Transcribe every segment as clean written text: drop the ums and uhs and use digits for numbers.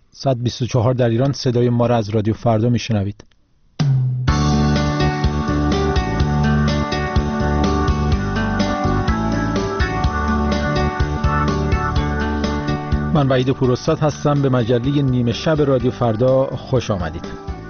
ساعت 24 در ایران. صدای ما را از رادیو فردا میشنوید. من وحید پوراستاد هستم. به مجله نیمه شب رادیو فردا خوش آمدید.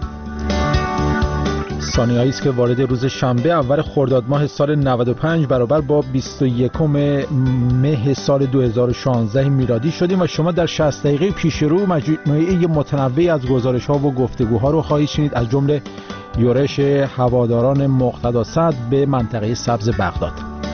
ثانیه‌ای است که وارد روز شنبه اول خرداد ماه سال 95 برابر با 21 مه سال 2016 میلادی شدیم و شما در 60 دقیقه پیش رو مجموعه متنوعی از گزارش‌ها و گفتگوها رو خواهید شنید، از جمله یورش هواداران مقتدا صدر به منطقه سبز بغداد.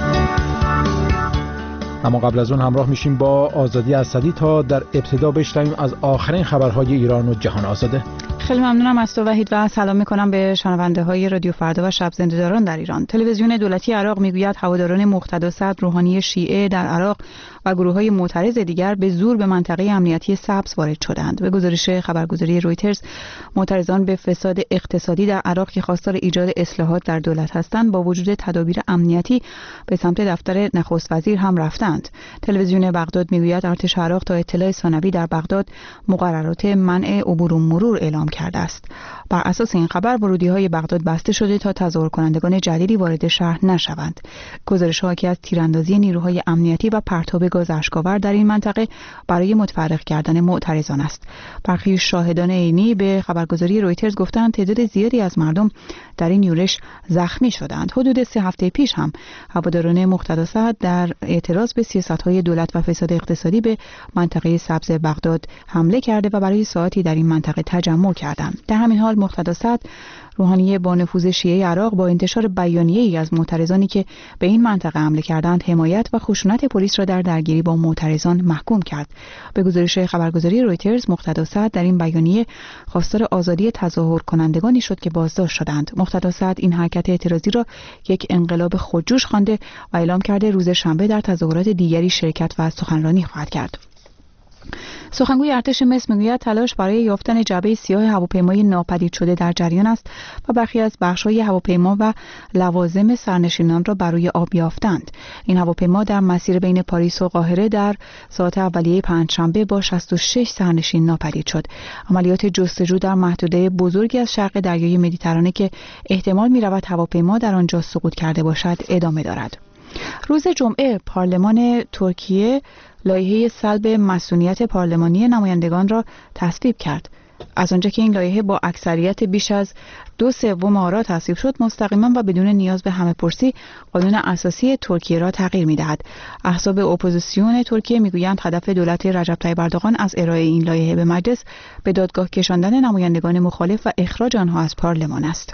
اما قبل از اون همراه میشیم با آزادی اسدی تا در ابتدا بشنویم از آخرین خبرهای ایران و جهان. آزاده، خیلی ممنونم از تو وحید و سلام میکنم به شنونده های رادیو فردا و شب زنده‌داران در ایران. تلویزیون دولتی عراق میگوید هواداران مقتدا صدر روحانی شیعه در عراق و گروه‌های معترض دیگر به زور به منطقه امنیتی سبز وارد شدند. به گزارش خبرگزاری رویترز، معترضان به فساد اقتصادی در عراق که خواستار ایجاد اصلاحات در دولت هستند با وجود تدابیر امنیتی به سمت دفتر نخست وزیر هم رفتند. تلویزیون بغداد میگوید ارتش عراق تا اطلاع ثانوی در بغداد مقررات منع عبور و مرور اعلام کرده است. بر اساس این خبر ورودی‌های بغداد بسته شده تا تظاهر کنندگان جدیدی وارد شهر نشوند. گزارش‌ها که از تیراندازی نیروهای امنیتی و پرتاب گاز اشک‌آور در این منطقه برای متفرق کردن معترضان است. برخی شاهدان عینی به خبرگزاری رویترز گفتند تعداد زیادی از مردم در این یورش زخمی شدند. حدود 3 هفته پیش هم هواداران مقتدا صدر در اعتراض به سیاست‌های دولت و فساد اقتصادی به منطقه سبز بغداد حمله کرده و برای ساعتی در این منطقه تجمع کردند. در همین حال مقتدا صدر روحانی با نفوذ شیعه عراق با انتشار بیانیه‌ای از معترضانی که به این منطقه حمله کردند حمایت و خشونت پلیس را در درگیری با معترضان محکوم کرد. به گزارش خبرگزاری رویترز، مقتدا صدر در این بیانیه خواستار آزادی تظاهر کنندگانی شد که بازداشت شدند. مقتدا صدر این حرکت اعتراضی را یک انقلاب خودجوش خوانده و اعلام کرده روز شنبه در تظاهرات دیگری شرکت و سخنرانی خواهد کرد. سخنگوی ارتش مصر میگوید تلاش برای یافتن جعبه سیاه هواپیمای ناپدید شده در جریان است و برخی از بخش‌های هواپیما و لوازم سرنشینان را برای آب یافتند. این هواپیما در مسیر بین پاریس و قاهره در ساعات اولیه پنجشنبه با 66 سرنشین ناپدید شد. عملیات جستجو در محدوده بزرگی از شرق دریای مدیترانه که احتمال می‌رود هواپیما در آنجا سقوط کرده باشد ادامه دارد. روز جمعه پارلمان ترکیه لایحه سلب مسئولیت پارلمانی نمایندگان را تصویب کرد. از آنجا که این لایحه با اکثریت بیش از 2/3 آرا تصویب شد، مستقیما و بدون نیاز به همه‌پرسی قانون اساسی ترکیه را تغییر می‌دهد. احزاب اپوزیسیون ترکیه می‌گویند هدف دولت رجب طیب اردوغان از ارائه این لایحه به مجلس به دادگاه کشاندن نمایندگان مخالف و اخراج آنها از پارلمان است.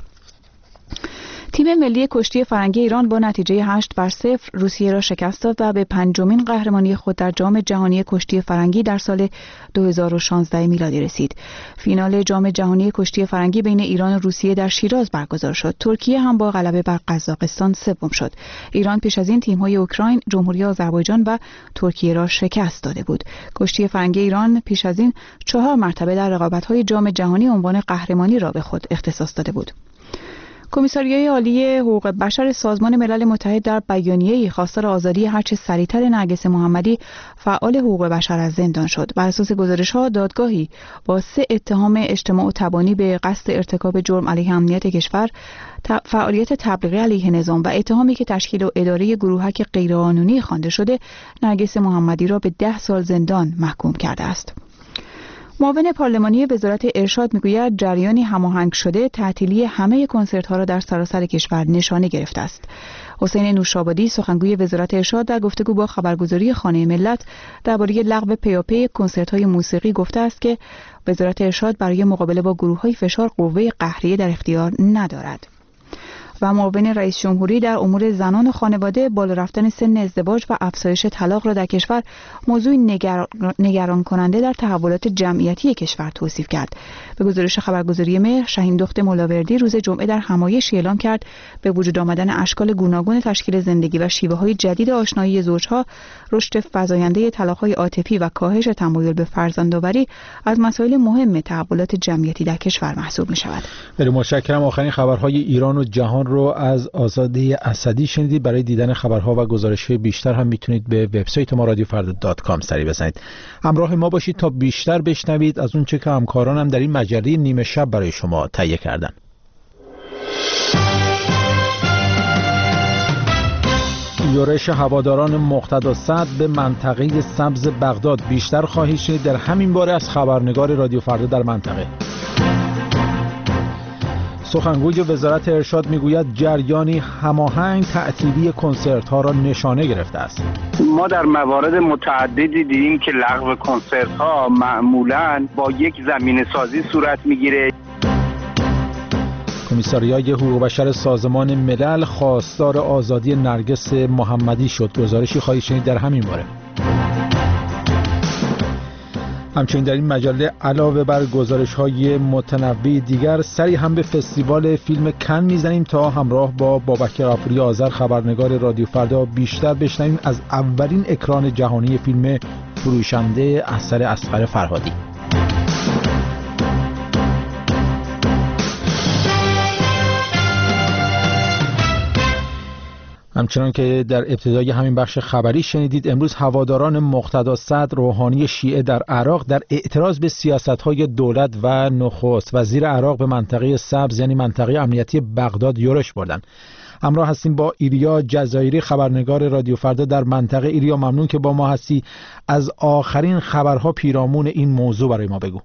تیم ملی کشتی فرنگی ایران با نتیجه 8-0 روسیه را شکست داد و به 5مین قهرمانی خود در جام جهانی کشتی فرنگی در سال 2016 میلادی رسید. فینال جام جهانی کشتی فرنگی بین ایران و روسیه در شیراز برگزار شد. ترکیه هم با غلبه بر قزاقستان سوم شد. ایران پیش از این تیم‌های اوکراین، جمهوری آذربایجان و ترکیه را شکست داده بود. کشتی فرنگی ایران پیش از این 4 مرتبه در رقابت‌های جام جهانی عنوان قهرمانی را به خود اختصاص داده بود. کمیساریای عالی حقوق بشر سازمان ملل متحد در بیانیه‌ای خواستار آزادی هرچه سریعتر نرگس محمدی فعال حقوق بشر از زندان شد. بر اساس گزارش‌ها دادگاهی با 3 اتهام اجتماع و تبانی به قصد ارتکاب جرم علیه امنیت کشور، فعالیت تبلیغی علیه نظام و اتهامی که تشکیل و اداره گروهک غیرقانونی خوانده شده، نرگس محمدی را به 10 سال زندان محکوم کرده است. معاون پارلمانی وزارت ارشاد میگوید جریانی هماهنگ شده تعطیلی همه کنسرت‌ها را در سراسر کشور نشانه گرفته است. حسین نوشابادی سخنگوی وزارت ارشاد در گفتگو با خبرگزاری خانه ملت درباره لغو پیاپی کنسرت‌های موسیقی گفته است که وزارت ارشاد برای مقابله با گروه‌های فشار قوه قهریه در اختیار ندارد. و معاون رئیس جمهوری در امور زنان و خانواده بالا رفتن سن ازدواج و افزایش طلاق را در کشور موضوع نگران کننده در تحولات جمعیتی کشور توصیف کرد. به گزارش خبرگزاری مهر، شهین دخت مولاوردی روز جمعه در همایشی اعلام کرد به وجود آمدن اشکال گوناگون تشکیل زندگی و شیوه‌های جدید آشنایی زوجها، رشد فزاینده طلاق‌های عاطفی و کاهش تمایل به فرزندآوری از مسائل مهم تحولات جمعیتی در کشور محسوب می‌شود. خیلی متشکرم. آخرین خبرهای ایران و جهان رو از آزاده اسدی شنیدید. برای دیدن خبرها و گزارش‌های بیشتر هم میتونید به وبسایت ما radiofarda.com سری بزنید. همراه ما باشید تا بیشتر بشنوید از اون چه که همکارانم در این مجله نیمه شب برای شما تهیه کردن. یورش هواداران مقتدا صدر به منطقه سبز بغداد. بیشتر خواهید شنید در همین باره از خبرنگار رادیو فردا در منطقه. سخنگوی وزارت ارشاد میگوید جریانی هماهنگ تعطیلی کنسرت ها را نشانه گرفته است. ما در موارد متعددی دیدیم که لغو کنسرت ها معمولاً با یک زمینه سازی صورت میگیره. کمیساریای حقوق بشر سازمان ملل خواستار آزادی نرگس محمدی شد. گزارشی خواهید شنید در همین باره. همچنین در این مجله علاوه بر گزارش‌های متنوع دیگر سری هم به فستیوال فیلم کن میزنیم تا همراه با بابک غفوری آذر خبرنگار رادیو فردا بیشتر بشنویم از اولین اکران جهانی فیلم فروشنده اثر اصغر فرهادی. همچنان که در ابتدای همین بخش خبری شنیدید، امروز هواداران مقتدا صدر روحانی شیعه در عراق در اعتراض به سیاست‌های دولت و نخست وزیر عراق به منطقه سبز یعنی منطقه امنیتی بغداد یورش بردند. همراه هستیم با ایلیا جزایری خبرنگار رادیو فردا در منطقه. ایلیا، ممنون که با ما هستی. از آخرین خبرها پیرامون این موضوع برای ما بگو.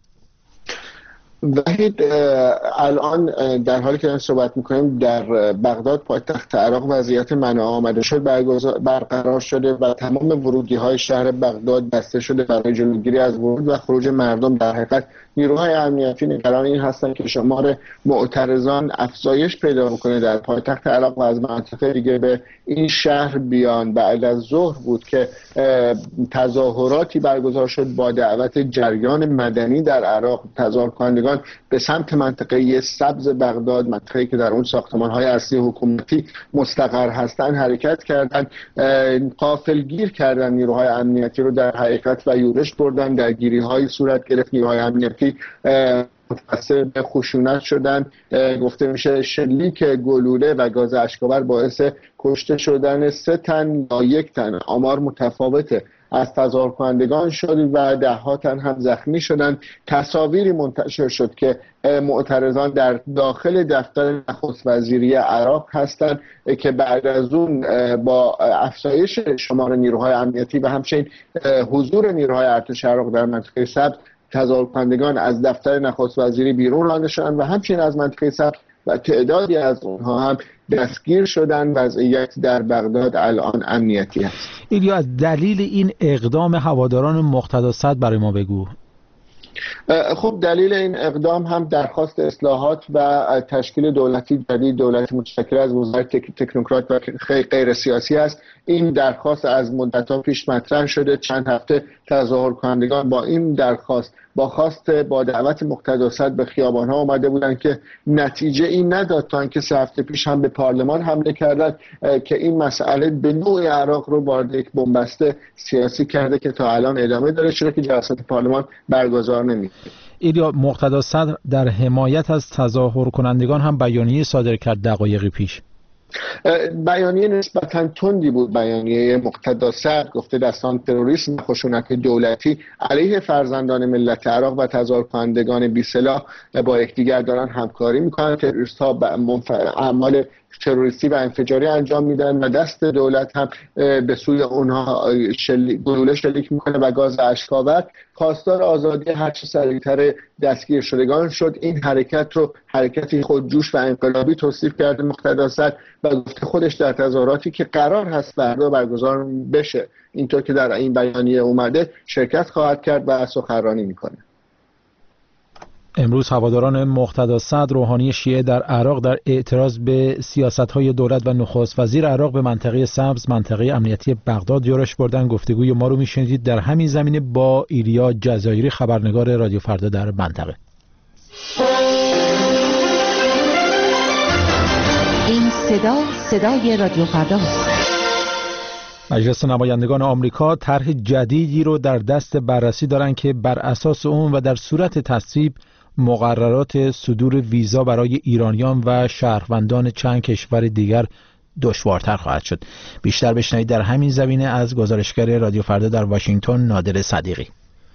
وحید، الان در حالی که صحبت میکنیم در بغداد پایتخت عراق وضعیت منع آمده شد برقرار شده و تمام ورودی های شهر بغداد بسته شده برای جلوگیری از ورود و خروج مردم. در حقیقت نیروهای امنیتی نگران این هستند که شمار معترضان افزایش پیدا بکنه در پایتخت عراق و از مناطق دیگه به این شهر بیان. بعد از ظهر بود که تظاهراتی برگزار شد با دعوت جریان مدنی در عراق. تظاهرکنندگان به سمت منطقه سبز بغداد، منطقه‌ای که در اون ساختمان‌های اصلی حکومتی مستقر هستند، حرکت کردند. غافلگیر کردن نیروهای امنیتی رو در حقیقت و یورش بردن. درگیری‌های صورت گرفت. نیروهای امنیتی متأثر به خشونت شدن. گفته میشه شلیک گلوله و گاز اشک‌آور باعث کشته شدن 3 تن یا 1 تن، آمار متفاوته، از تظاهرکنندگان شد و 10 تن هم زخمی شدند. تصاویری منتشر شد که معترضان در داخل دفتر نخست وزیری عراق هستند که بعد از اون با افزایش شمار نیروهای امنیتی و همچنین حضور نیروهای ارتش عراق در منطقه سبز، تظاهرکنندگان از دفتر نخست وزیری بیرون رانده شدند و همچنین از منطقه سبز و تعدادی از اونها هم دستگیر شدن. وضعیت در بغداد الان امنیتی است. ایلیا، از دلیل این اقدام هواداران مقتدا صدر برای ما بگو. خب دلیل این اقدام هم درخواست اصلاحات و تشکیل دولتی جدید، دولتی متشکل از وزارت تکنوکرات و غیر سیاسی است. این درخواست از مدت‌ها پیش مطرح شده. چند هفته تظاهرکنندگان با این درخواست با دعوت مقتدا صدر به خیابان‌ها آمده بودند که نتیجه این نداد تا اینکه 3 هفته پیش هم به پارلمان حمله کردند که این مسئله به نوعی عراق رو وارد یک بنبست سیاسی کرده که تا الان ادامه داره، چرا که جلسات پارلمان برگزار نمیشه. ایلیا، مقتدا صدر در حمایت از تظاهرکنندگان هم بیانیه صادر کرد دقایقی پیش. بیانیه نسبتاً تندی بود. بیانیه مقتدا صدر گفته دستان تروریسم و خشونت دولتی علیه فرزندان ملت عراق و تظاهرکنندگان بی‌سلاح با یکدیگر دارن همکاری میکنن. تروریست‌ها اعمال تروریستی و انفجاری انجام میدن و دست دولت هم به سوی اونها گلوله شلیک میکنه و گاز اشک‌آور. خواستار آزادی هرچه سریعتر دستگیر شدگان شد. این حرکت رو حرکتی خودجوش و انقلابی توصیف کرده مقتدا صدر و گفته خودش در تظاهراتی که قرار هست فردا برگزار بشه، اینطور که در این بیانیه اومده، شرکت خواهد کرد و سخنرانی میکنه. امروز هواداران مقتدا صدر روحانی شیعه در عراق در اعتراض به سیاست‌های دولت و نخست وزیر عراق به منطقه سبز منطقه امنیتی بغداد یورش بردن. گفتگوی ما رو میشنیدید در همین زمینه با ایلیا جزایری خبرنگار رادیو فردا در منطقه. این صدای رادیو فردا است. مجلس نمایندگان آمریکا طرح جدیدی رو در دست بررسی دارن که بر اساس اون و در صورت تصویب مقررات صدور ویزا برای ایرانیان و شهروندان چند کشور دیگر دشوارتر خواهد شد. بیشتر بشنوید در همین زمینه از گزارشگر رادیو فردا در واشنگتن نادر صدیقی.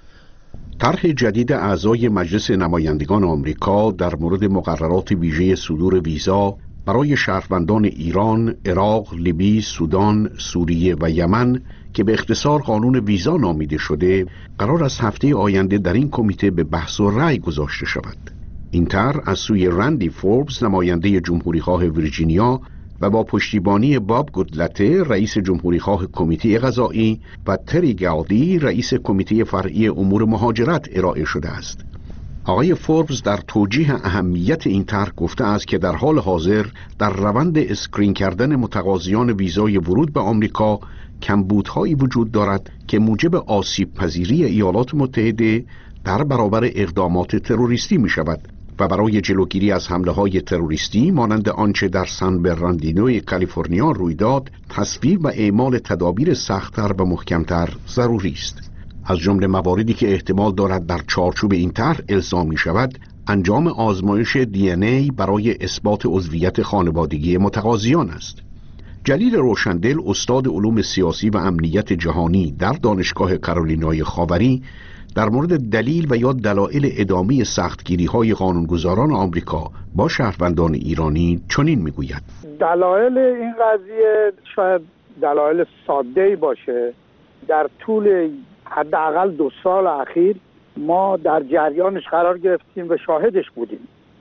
طرح جدید اعضای مجلس نمایندگان آمریکا در مورد مقررات ویژه صدور ویزا برای شهروندان ایران، عراق، لیبی، سودان، سوریه و یمن که به اختصار قانون ویزا نامیده شده، قرار است هفته آینده در این کمیته به بحث و رأی گذاشته شود. این طرح از سوی رندی فوربس، نماینده جمهوریخواه ویرجینیا، و با پشتیبانی باب گودلته، رئیس جمهوریخواه کمیته قضایی، و تری گاودی، رئیس کمیته فرعی امور مهاجرت ارائه شده است. آقای فوربس در توجیه اهمیت این طرح گفته است که در حال حاضر در روند اسکرین کردن متقاضیان ویزای ورود به آمریکا کمبودهایی وجود دارد که موجب آسیب پذیری ایالات متحده در برابر اقدامات تروریستی می شود و برای جلوگیری از حمله‌های تروریستی مانند آنچه در سان برناردینو کالیفرنیا روی داد، تصویب و اعمال تدابیر سخت‌تر و محکم‌تر ضروری است. از جمله مواردی که احتمال دارد در چارچوب این طرح الزامی شود، انجام آزمایش DNA برای اثبات عضویت خانوادگی متقاضیان است. جلیل روشندل، استاد علوم سیاسی و امنیت جهانی در دانشگاه کارولینای خاوری، در مورد دلیل و یا دلایل ادامه سختگیری‌های قانونگذاران آمریکا با شهروندان ایرانی چنین میگوید: دلایل این قضیه شاید دلایل ساده‌ای باشه. در طول حداقل 2 سال اخیر ما در جریانش قرار گرفتیم و شاهدش بودیم.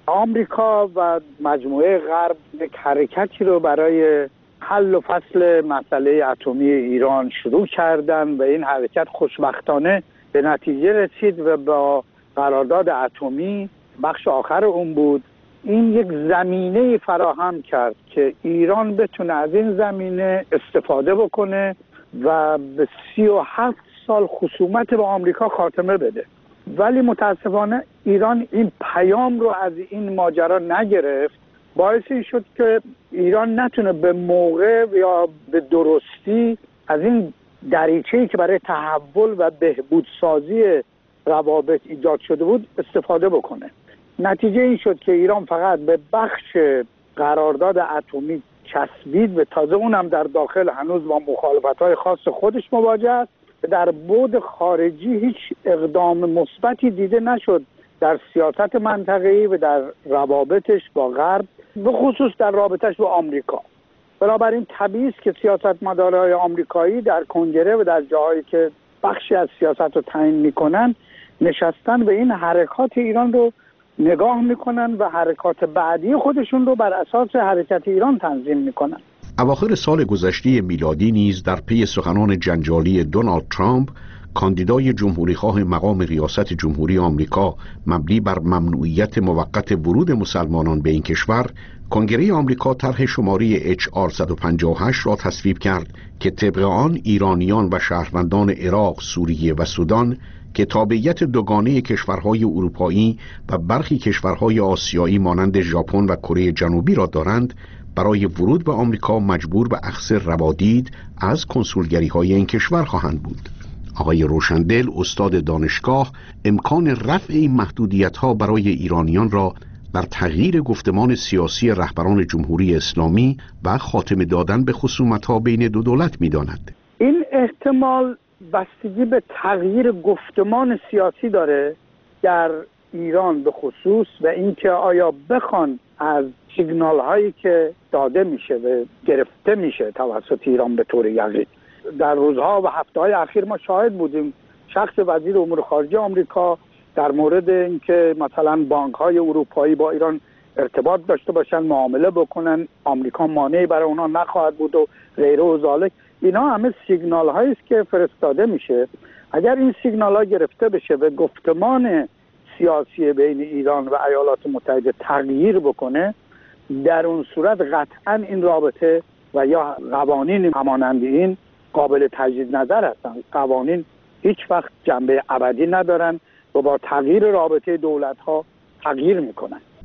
آمریکا و مجموعه غرب یک حرکتی رو برای حل و فصل مسئله اتمی ایران شروع کردن و این حرکت خوشبختانه به نتیجه رسید و با قرارداد اتمی بخش آخر اون بود. این یک زمینه فراهم کرد که ایران بتونه از این زمینه استفاده بکنه و به 37 سال خصومت با آمریکا خاتمه بده. ولی متاسفانه ایران این پیام رو از این ماجرا نگرفت. باعث این شد که ایران نتونه به موقع یا به درستی از این دریچه‌ای که برای تحول و بهبودسازی روابط ایجاد شده بود استفاده بکنه. نتیجه این شد که ایران فقط به بخش قرارداد اتمی چسبید و تازه اونم در داخل هنوز با مخالفت‌های خاص خودش مواجه است. در بعد خارجی هیچ اقدام مثبتی دیده نشد در سیاست منطقه‌ای و در روابطش با غرب، به خصوص در رابطش با آمریکا. بنابراین طبیعی است که سیاستمدارهای آمریکایی در کنگره و در جاهایی که بخشی از سیاست رو تعیین میکنن نشستن و این حرکات ایران رو نگاه میکنن و حرکات بعدی خودشون رو بر اساس حرکت ایران تنظیم میکنن. اواخر سال گذشته میلادی نیز در پی سخنان جنجالی دونالد ترامپ، کاندیدای جمهوریخواه مقام ریاست جمهوری آمریکا، مبنی بر ممنوعیت موقت ورود مسلمانان به این کشور، کنگره آمریکا طرح شماره HR 158 را تصویب کرد که طبق آن ایرانیان و شهروندان عراق، سوریه و سودان که تابعیت دوگانه کشورهای اروپایی و برخی کشورهای آسیایی مانند ژاپن و کره جنوبی را دارند، برای ورود به آمریکا مجبور به اخذ روادید از کنسولگری‌های این کشور خواهند بود. آقای روشندل، استاد دانشگاه، امکان رفع این محدودیت‌ها برای ایرانیان را در تغییر گفتمان سیاسی رهبران جمهوری اسلامی و خاتمه دادن به خصومت‌ها بین دو دولت می‌داند. این احتمال بستگی به تغییر گفتمان سیاسی داره در ایران به خصوص و اینکه آیا بخوان از سیگنال هایی که داده میشه و گرفته میشه توسط ایران به طور یقین. در روزها و هفته‌های اخیر ما شاهد بودیم شخص وزیر امور خارجه آمریکا در مورد اینکه مثلا بانک‌های اروپایی با ایران ارتباط داشته باشن، معامله بکنن، آمریکا مانعی برای اونها نخواهد بود و غیره و ذالک. اینا همه سیگنال هایی است که فرستاده میشه. اگر این سیگنال ها گرفته بشه و گفتمان سیاسی بین ایران و ایالات متحده تغییر بکنه، در اون صورت قطعا این رابطه و یا قوانین همانند این قابل تجدید نظر هستن. قوانین هیچ وقت جنبه ابدی ندارن و با تغییر رابطه دولت ها تغییر میکنن.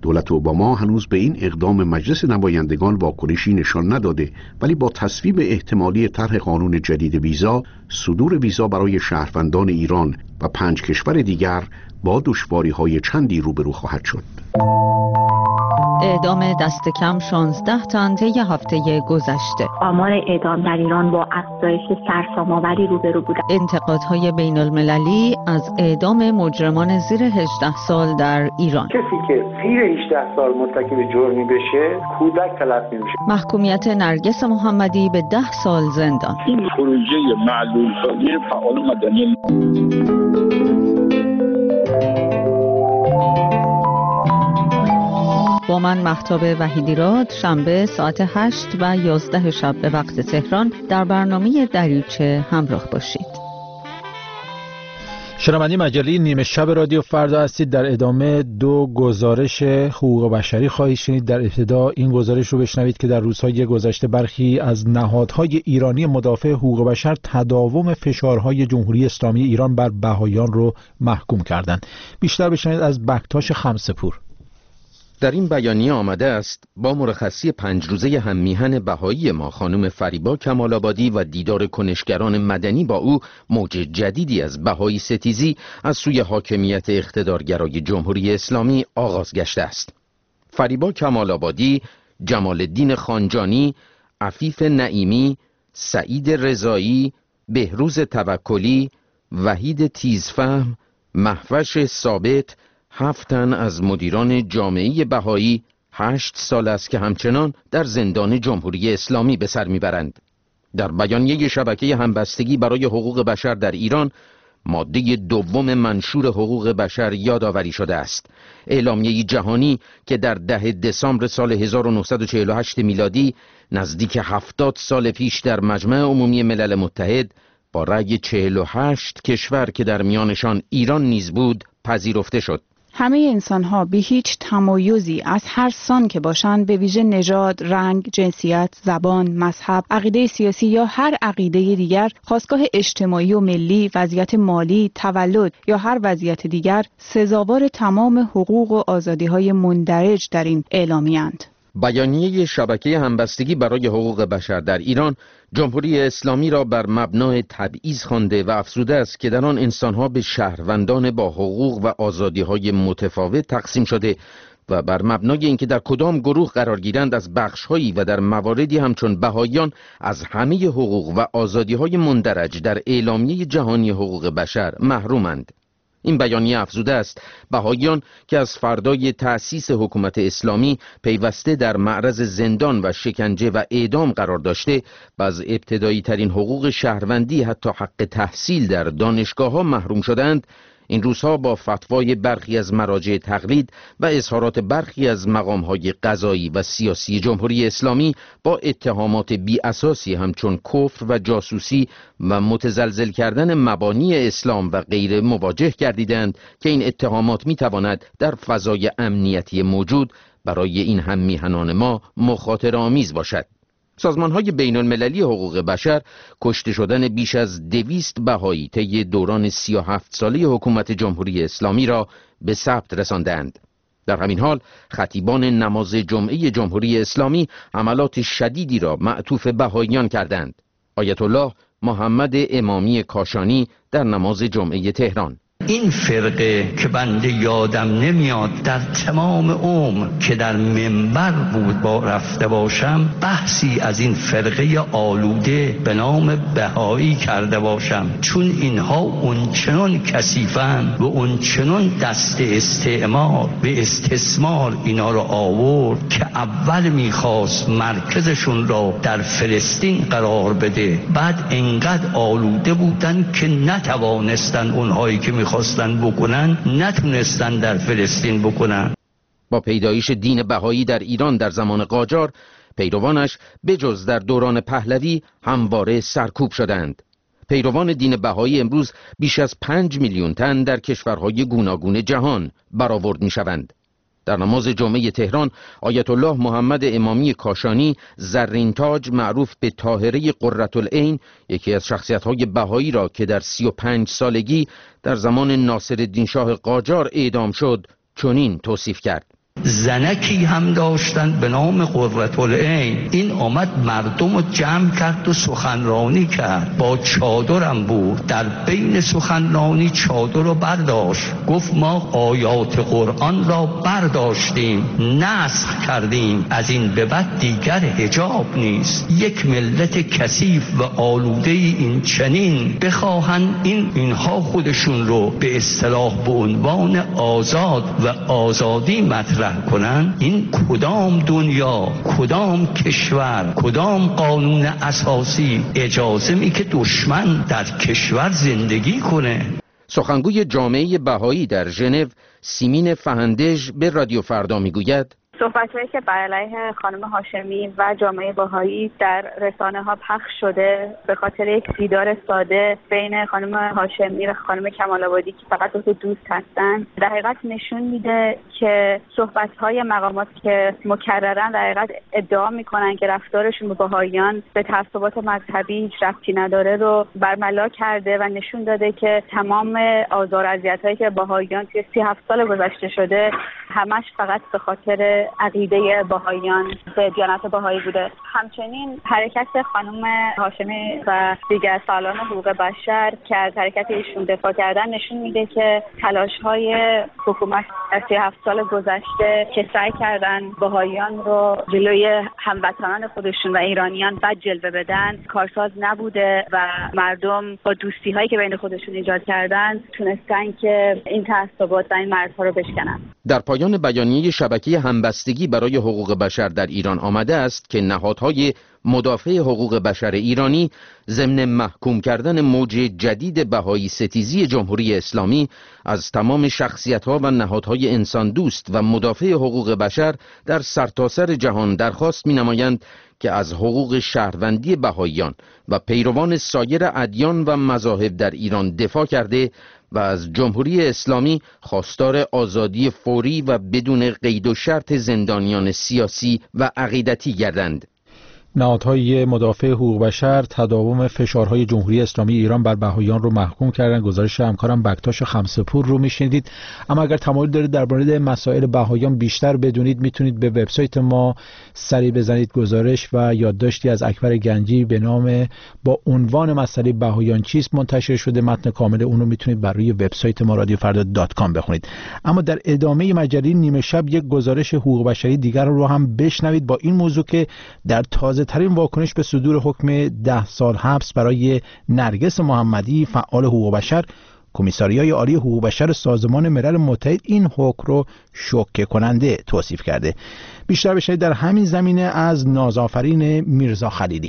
دولت اوباما هنوز به این اقدام مجلس نمایندگان واکنشی نشان نداده، ولی با تصویب احتمالی طرح قانون جدید ویزا، صدور ویزا برای شهروندان ایران و 5 کشور دیگر با دشواری‌های چندی روبرو خواهد شد. اعدام دست کم 16 تن طی هفته گذشته. آمار اعدام در ایران با افزایش سرسام‌آوری روبرو بود. انتقادهای بین المللی از اعدام مجرمان زیر 18 سال در ایران. کسی که زیر 18 سال مرتکب جرمی بشه کودک تلقی میشه. محکومیت نرگس محمدی به 10 سال زندان. این پروژه معلول سازی فعال مدنی. با من مهتاب وحیدیراد، شنبه ساعت 8 و 11 شب به وقت تهران در برنامه دریچه همراه باشید. شنونده مجله نیمه شب رادیو فردا هستید. در ادامه 2 گزارش حقوق بشری خواهید شنید. در ابتدا این گزارش رو بشنوید که در روزهای گذشته برخی از نهادهای ایرانی مدافع حقوق بشر تداوم فشارهای جمهوری اسلامی ایران بر بهائیان رو محکوم کردند. بیشتر بشنوید از بکتاش خمسه‌پور. در این بیانیه آمده است با مرخصی 5 روزه هم میهن بهایی ما خانم فریبا کمال‌آبادی و دیدار کنشگران مدنی با او، موج جدیدی از بهایی ستیزی از سوی حاکمیت اقتدارگرای جمهوری اسلامی آغاز گشته است. فریبا کمال‌آبادی، جمال الدین خانجانی، عفیف نعیمی، سعید رضایی، بهروز توکلی، وحید تیزفهم، مهوش ثابت، 7 تن از مدیران جامعه بهایی 8 سال است که همچنان در زندان جمهوری اسلامی به سر میبرند. در بیانیه شبکه همبستگی برای حقوق بشر در ایران، ماده 2 منشور حقوق بشر یادآوری شده است. اعلامیه جهانی که در 10 دسامبر سال 1948 میلادی نزدیک 70 سال پیش در مجمع عمومی ملل متحد با رأی 48 کشور که در میانشان ایران نیز بود پذیرفته شد. همه انسان‌ها بی هیچ تمایزی از هر سان که باشند، به ویژه نژاد، رنگ، جنسیت، زبان، مذهب، عقیده سیاسی یا هر عقیده دیگر، خاستگاه اجتماعی و ملی، وضعیت مالی، تولد یا هر وضعیت دیگر، سزاوار تمام حقوق و آزادی‌های مندرج در این اعلامیه‌اند. بیانیه شبکه همبستگی برای حقوق بشر در ایران جمهوری اسلامی را بر مبنای تبعیض خوانده و افزوده است که در آن انسانها به شهروندان با حقوق و آزادی‌های متفاوت تقسیم شده و بر مبنای اینکه در کدام گروه قرار گیرند از بخش‌هایی و در مواردی همچون بهائیان از همه حقوق و آزادی‌های مندرج در اعلامیه جهانی حقوق بشر محرومند. این بیانیه افزوده است بهائیان که از فردای تأسیس حکومت اسلامی پیوسته در معرض زندان و شکنجه و اعدام قرار داشته و از ابتدایی ترین حقوق شهروندی حتی حق تحصیل در دانشگاه‌ها محروم شدند، این روزها با فتوای برخی از مراجع تقلید و اظهارات برخی از مقام‌های قضایی و سیاسی جمهوری اسلامی با اتهامات بی اساسی همچون کفر و جاسوسی و متزلزل کردن مبانی اسلام و غیره مواجه گردیدند که این اتهامات می‌تواند در فضای امنیتی موجود برای این هم میهنان ما مخاطره آمیز باشد. سازمان‌های بین‌المللی حقوق بشر کشته شدن بیش از 200 بهایی طی دوران 37 ساله حکومت جمهوری اسلامی را به ثبت رساندند. در همین حال خطیبان نماز جمعه جمهوری اسلامی حملات شدیدی را معطوف بهاییان کردند. آیت الله محمد امامی کاشانی در نماز جمعه تهران: این فرقه که بنده یادم نمیاد در تمام عمر که در منبر بود با رفته باشم بحثی از این فرقه آلوده به نام بهایی کرده باشم، چون اینها اونچنان کثیفن و اونچنان دست استعمار به استثمار اینا رو آورد که اول میخواست مرکزشون را در فلسطین قرار بده، بعد انقدر آلوده بودن که نتوانستن اونهایی که میخواستن بکنن نتونستن در فلسطین بکنن. با پیدایش دین بهایی در ایران در زمان قاجار، پیروانش بجز در دوران پهلوی همواره سرکوب شدند. پیروان دین بهایی امروز بیش از 5 میلیون تن در کشورهای گوناگون جهان برآورد میشوند. در نماز جمعه تهران آیت الله محمد امامی کاشانی زرین تاج معروف به طاهره قرةالعین، یکی از شخصیت‌های بهایی را که در 35 سالگی در زمان ناصرالدین شاه قاجار اعدام شد، چنین توصیف کرد: زنکی هم داشتن به نام قرةالعین. این آمد مردم رو جمع کرد و سخنرانی کرد، با چادرم بود، در بین سخنرانی چادر رو برداشت، گفت ما آیات قرآن را برداشتیم، نسخ کردیم، از این به بعد دیگر حجاب نیست. یک ملت کثیف و آلوده این چنین بخواهن اینها خودشون رو به اصطلاح به عنوان آزاد و آزادی مطرح کنن، این کدام دنیا، کدام کشور، کدام قانون اساسی اجازه می که دشمن در کشور زندگی کنه؟ سخنگوی جامعه بهایی در ژنو سیمین فهندژ به رادیو فردا میگوید صحبت‌هایی که بر علیه خانم هاشمی و جامعه بهایی در رسانه‌ها پخش شده به خاطر یک دیدار ساده بین خانم هاشمی و خانم کمال‌آبادی که فقط دو دوست هستند، در حقیقت نشون میده که صحبت‌های مقامات که مکرراً در حقیقت ادعا می‌کنن که رفتارشون با بهاییان به تعصبات مذهبی هیچ ربطی نداره رو برملا کرده و نشون داده که تمام آزار و اذیت‌هایی که بهاییان توی 37 سال گذشته شده همش فقط به خاطر عقیده بهاییان به دیانت بهایی بوده. همچنین حرکت خانم هاشمی و دیگر فعالان حقوق بشر که از حرکت ایشون دفاع کردن نشون میده که تلاش‌های حکومت در 37 سال گذشته که سعی کردن بهاییان رو جلوی هموطنان خودشون و ایرانیان بد جلوه بدن کارساز نبوده و مردم با دوستی‌هایی که بین خودشون ایجاد کردن تونستن که این تعصبات و این مرزها رو بشکنن. در پایان بیانیه شبکه همبستگی برای حقوق بشر در ایران آمده است که نهادهای مدافع حقوق بشر ایرانی ضمن محکوم کردن موج جدید بهایی ستیزی جمهوری اسلامی از تمام شخصیت‌ها و نهادهای انسان دوست و مدافع حقوق بشر در سرتاسر جهان درخواست می‌نمایند که از حقوق شهروندی بهاییان و پیروان سایر ادیان و مذاهب در ایران دفاع کرده و از جمهوری اسلامی خواستار آزادی فوری و بدون قید و شرط زندانیان سیاسی و عقیدتی گردند. نهادهای مدافع حقوق بشر تداوم فشارهای جمهوری اسلامی ایران بر بهاییان رو محکوم کردن. گزارش همکارم بکتاش خمسه‌پور رو میشنیدید. اما اگر تمایل دارید در مورد مسائل بهاییان بیشتر بدونید میتونید به وبسایت ما سری بزنید. گزارش و یادداشتی از اکبر گنجی به نام با عنوان مسئله بهاییان چیست منتشر شده. متن کامل اون رو میتونید بر روی وبسایت ما radiofrda.com بخونید. اما در ادامه مجله نیمه شب یک گزارش حقوق بشری دیگر رو هم بشنوید با این موضوع که در تازه ترین واکنش به صدور حکم 10 سال حبس برای نرگس محمدی فعال حقوق بشر، کمیساریای عالی حقوق بشر سازمان ملل متحد این حکم رو شوکه کننده توصیف کرده. بیشتر بشنوید در همین زمینه از نازآفرین میرزا خلیلی.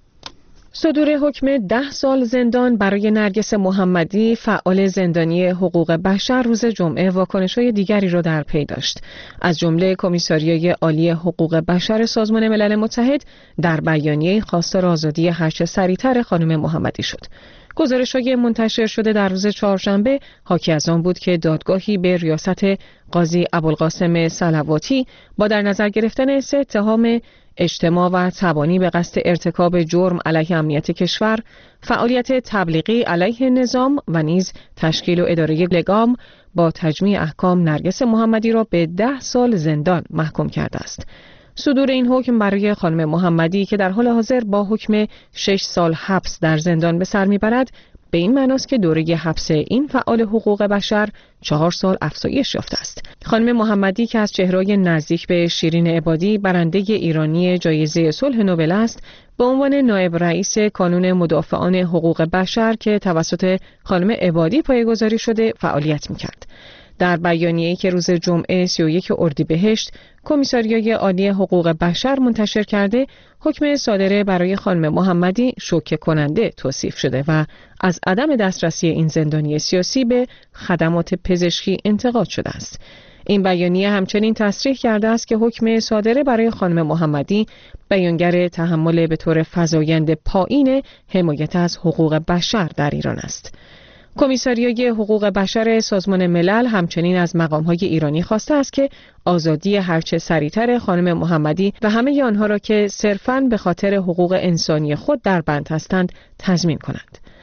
صدور حکم 10 سال زندان برای نرگس محمدی فعال زندانی حقوق بشر روز جمعه واکنش‌های دیگری را در پی داشت. از جمله کمیساریای عالی حقوق بشر سازمان ملل متحد در بیانیه خواستار آزادی هرچه سریعتر خانم محمدی شد. گزارش‌های منتشر شده در روز چهارشنبه حاکی از آن بود که دادگاهی به ریاست قاضی ابوالقاسم صلواتی با در نظر گرفتن 3 اتهام اجتماع و تبانی به قصد ارتکاب جرم علیه امنیت کشور، فعالیت تبلیغی علیه نظام و نیز تشکیل و اداره لگام با تجمیع احکام نرگس محمدی را به 10 سال زندان محکوم کرده است. صدور این حکم برای خانم محمدی که در حال حاضر با حکم 6 سال حبس در زندان به سر میبرد به این معناست که دوره حبس این فعال حقوق بشر 4 سال افزایش یافته است. خانم محمدی که از چهره‌های نزدیک به شیرین عبادی برنده ایرانی جایزه صلح نوبل است، به عنوان نایب رئیس کانون مدافعان حقوق بشر که توسط خانم عبادی پایه‌گذاری شده فعالیت می‌کرد. در بیانیه‌ای که روز جمعه 31 اردیبهشت کمیساریای عالی حقوق بشر منتشر کرده، حکم صادره برای خانم محمدی شوکه کننده توصیف شده و از عدم دسترسی این زندانی سیاسی به خدمات پزشکی انتقاد شده است. این بیانیه همچنین تصریح کرده است که حکم صادره برای خانم محمدی بیانگر تحمل به طور فزاینده پایین حمایت از حقوق بشر در ایران است. کمیساریای حقوق بشر سازمان ملل همچنین از مقام‌های ایرانی خواسته است که آزادی هرچه سریعتر خانم محمدی و همه آنها را که صرفاً به خاطر حقوق انسانی خود در بند هستند تضمین کنند.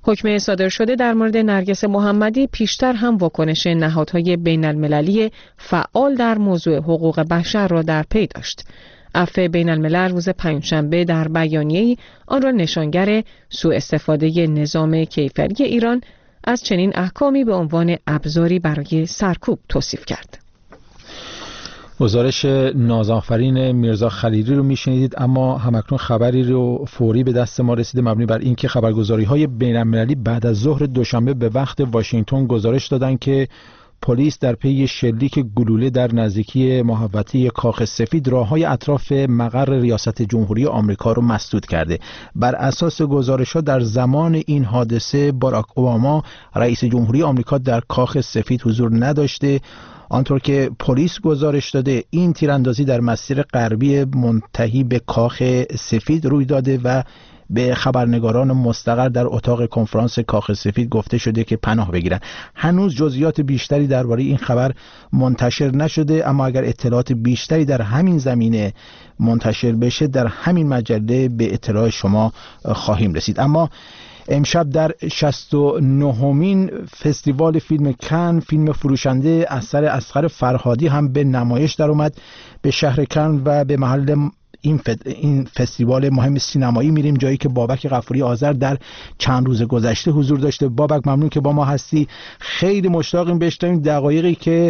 حکم صادر شده در مورد نرگس محمدی پیشتر هم واکنش نهادهای بین المللی فعال در موضوع حقوق بشر را در پی داشت. عفو بین الملل روز پنجشنبه در بیانیه‌ای آن را نشانگر سوء استفاده نظام کیفری ایران از چنین احکامی به عنوان ابزاری برای سرکوب توصیف کرد. گزارش نازآفرین میرزا خلیلی رو میشنیدید، اما همکنون خبری رو فوری به دست ما رسیده مبنی بر اینکه خبرگزاری‌های بین‌المللی بعد از ظهر دوشنبه به وقت واشنگتن گزارش دادند که پلیس در پی شلیک گلوله در نزدیکی محوطه کاخ سفید راه‌های اطراف مقر ریاست جمهوری آمریکا رو مسدود کرده. بر اساس گزارش‌ها در زمان این حادثه باراک اوباما رئیس جمهوری آمریکا در کاخ سفید حضور نداشته. آنطور که پلیس گزارش داده این تیراندازی در مسیر غربی منتهی به کاخ سفید روی داده و به خبرنگاران مستقر در اتاق کنفرانس کاخ سفید گفته شده که پناه بگیرن. هنوز جزئیات بیشتری درباره این خبر منتشر نشده، اما اگر اطلاعات بیشتری در همین زمینه منتشر بشه در همین مجله به اطلاع شما خواهیم رسید. اما امشب در 69مین فستیوال فیلم کن فیلم فروشنده اثر اصغر فرهادی هم به نمایش در اومد. به شهر کن و به محل این فستیوال مهم سینمایی میریم، جایی که بابک غفوری آذر در چند روز گذشته حضور داشته. بابک ممنون که با ما هستی. خیلی مشتاقیم بشنویم دقایقی که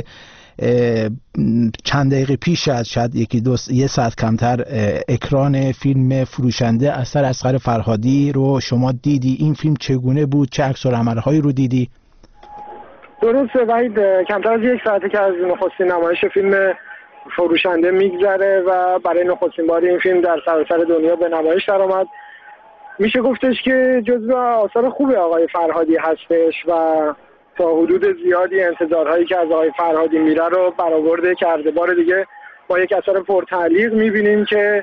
چند دقیقه پیش از شاید یه ساعت کمتر اکران فیلم فروشنده اثر اصغر فرهادی رو شما دیدی. این فیلم چگونه بود؟ چه عکس‌العمل‌هایی رو دیدی؟ درسته وحید، کمتر از یک ساعته که از نخستین نمایش فیلم فروشنده میگذره و برای نخستین بار این فیلم در سراسر دنیا به نمایش در آمد. میشه گفتش که جزو آثار خوب آقای فرهادی هستش و تا حدود زیادی انتظارهایی که از آقای فرهادی میره رو برآورده کرده. بار دیگه با یک اثر پرتعلیق میبینیم که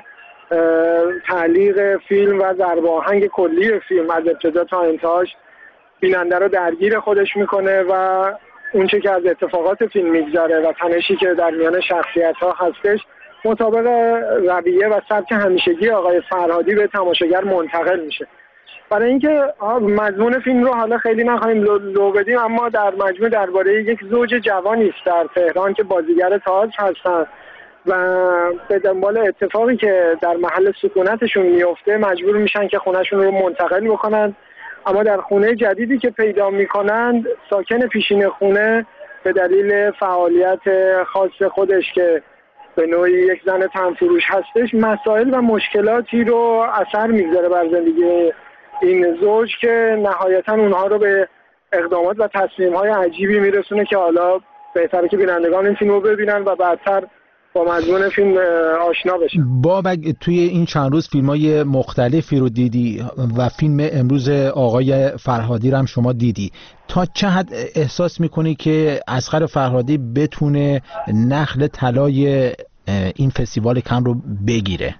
تعلیق فیلم و ضرب آهنگ کلی فیلم از ابتدا تا انتهاش بیننده رو درگیر خودش میکنه و اونچه که از اتفاقات فیلم میگذره و تنشی که در میان شخصیت‌ها هستش مطابق رویه و سبک همیشگی آقای فرهادی به تماشاگر منتقل میشه. برای اینکه مضمون فیلم رو حالا خیلی نخواهیم لو بدیم، اما در مجموع درباره یک زوج جوانی است در تهران که بازیگر تئاتر هستن و به دنبال اتفاقی که در محل سکونتشون میفته مجبور میشن که خونهشون رو منتقل بکنن، اما در خونه جدیدی که پیدا میکنند ساکن پیشین خونه به دلیل فعالیت خاص خودش که به نوعی یک زن تنفروش هستش مسائل و مشکلاتی رو اثر میگذاره بر زندگی این زوج که نهایتا اونها رو به اقدامات و تصمیم‌های عجیبی میرسونه که حالا بهتره که بینندگان این فیلم رو ببینن و بعدتر با مضمون فیلم آشنا بشن. بابک توی این چند روز فیلم‌های مختلفی رو دیدی و فیلم امروز آقای فرهادی رو هم شما دیدی. تا چه حد احساس می‌کنی که اصغر فرهادی بتونه نخل طلای این فستیوال کن رو بگیره؟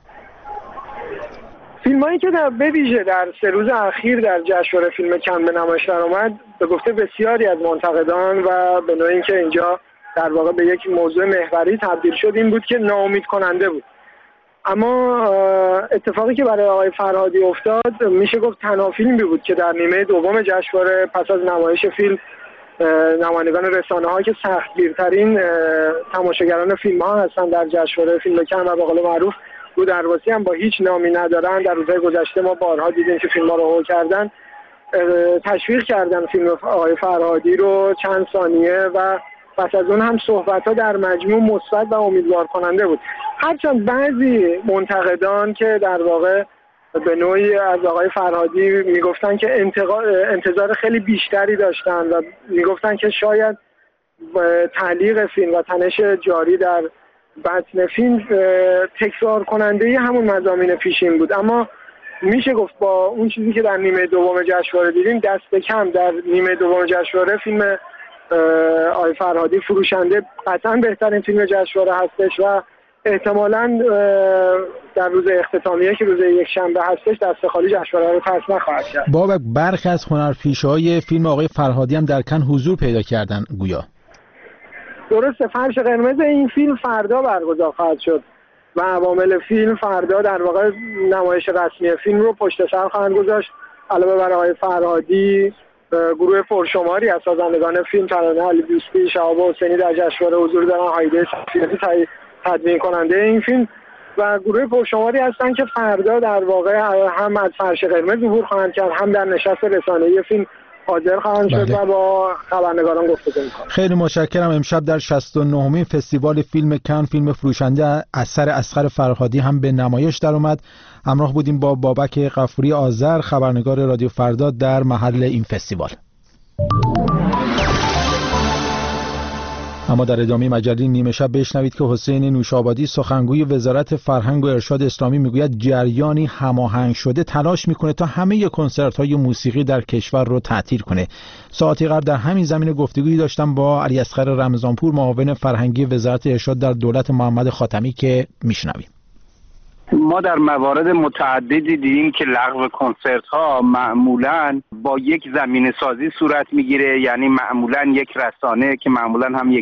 فیلمایی که به ویژه در 3 روز اخیر در جشنواره فیلم کن به نمایش درآمد به گفته بسیاری از منتقدان و به نوعی که اینجا در واقع به یک موضوع محوری تبدیل شد این بود که ناامید کننده بود. اما اتفاقی که برای آقای فرهادی افتاد میشه گفت تنها فیلمی بود که در نیمه دوم جشنواره پس از نمایش فیلم نمایندگان رسانه‌ها که سختگیرترین تماشاگران فیلم‌ها هستن در جشنواره فیلم کن و به قول معروف رو درواسی هم با هیچ نامی ندارن، در روزهای گذشته ما بارها دیدیم که فیلم‌ها رو هول کردن، تشویق کردن فیلم آقای فرهادی رو چند ثانیه و پس از اون هم صحبت‌ها در مجموع مثبت و امیدوار کننده بود. هرچند بعضی منتقدان که در واقع به نوعی از آقای فرهادی میگفتن که انتظار خیلی بیشتری داشتن و میگفتن که شاید تعلیق فیلم و تنش جاری در بطن فیلم تکرار کننده همون مضامین پیشین بود، اما میشه گفت با اون چیزی که در نیمه دوم جشنواره دیدیم دست کم در نیمه دوم جشنواره فیلم آقای فرهادی فروشنده قطعا بهترین فیلم جشنواره هستش و احتمالاً در روز اختتامیه که روز یکشنبه هستش دست خالی جشنواره رو پس نخواهد کرد. بابک برخی از هنرپیشه‌های فیلم آقای فرهادی هم در کن حضور پیدا کردن گویا. درسته، فرش قرمز این فیلم فردا برگزار خواهد شد و عوامل فیلم فردا در واقع نمایش رسمی فیلم رو پشت سر خواهند گذاشت علاوه بر آقای فرهادی گروه پرشماری از سازندگان فیلم ترانه علی دوستی، شهاب حسینی در جشنواره حضور دارن، هایده صفیانی تدوین کننده این فیلم و گروه پرشماری هستن که فردا در واقع هم از فرش قرمز ظهور خواهند کرد، هم در نشست رسانه‌ای فیلم حاضر خواهند شد و با خبرنگاران گفتگو می‌کنند. خیلی متشکرم. امشب در 69مین فستیوال فیلم کن فیلم فروشنده اثر اصغر فرهادی هم به نمایش در اومد. همراه بودیم با بابک غفوری آذر، خبرنگار رادیو فردا در محل این فستیوال. اما در ادامه مجله نیمه شب بشنوید که حسین نوشابادی سخنگوی وزارت فرهنگ و ارشاد اسلامی میگوید جریانی هماهنگ شده تلاش میکنه تا همه کنسرت‌های موسیقی در کشور رو تعطیل کنه. ساعتی قبل در همین زمینه گفتگویی داشتم با علی اصغر رمضانپور، معاون فرهنگی وزارت ارشاد در دولت محمد خاتمی که میشنویم. ما در موارد متعددی دیدیم که لغو کنسرت ها معمولاً با یک زمینه سازی صورت میگیره، یعنی معمولاً یک رسانه که معمولاً هم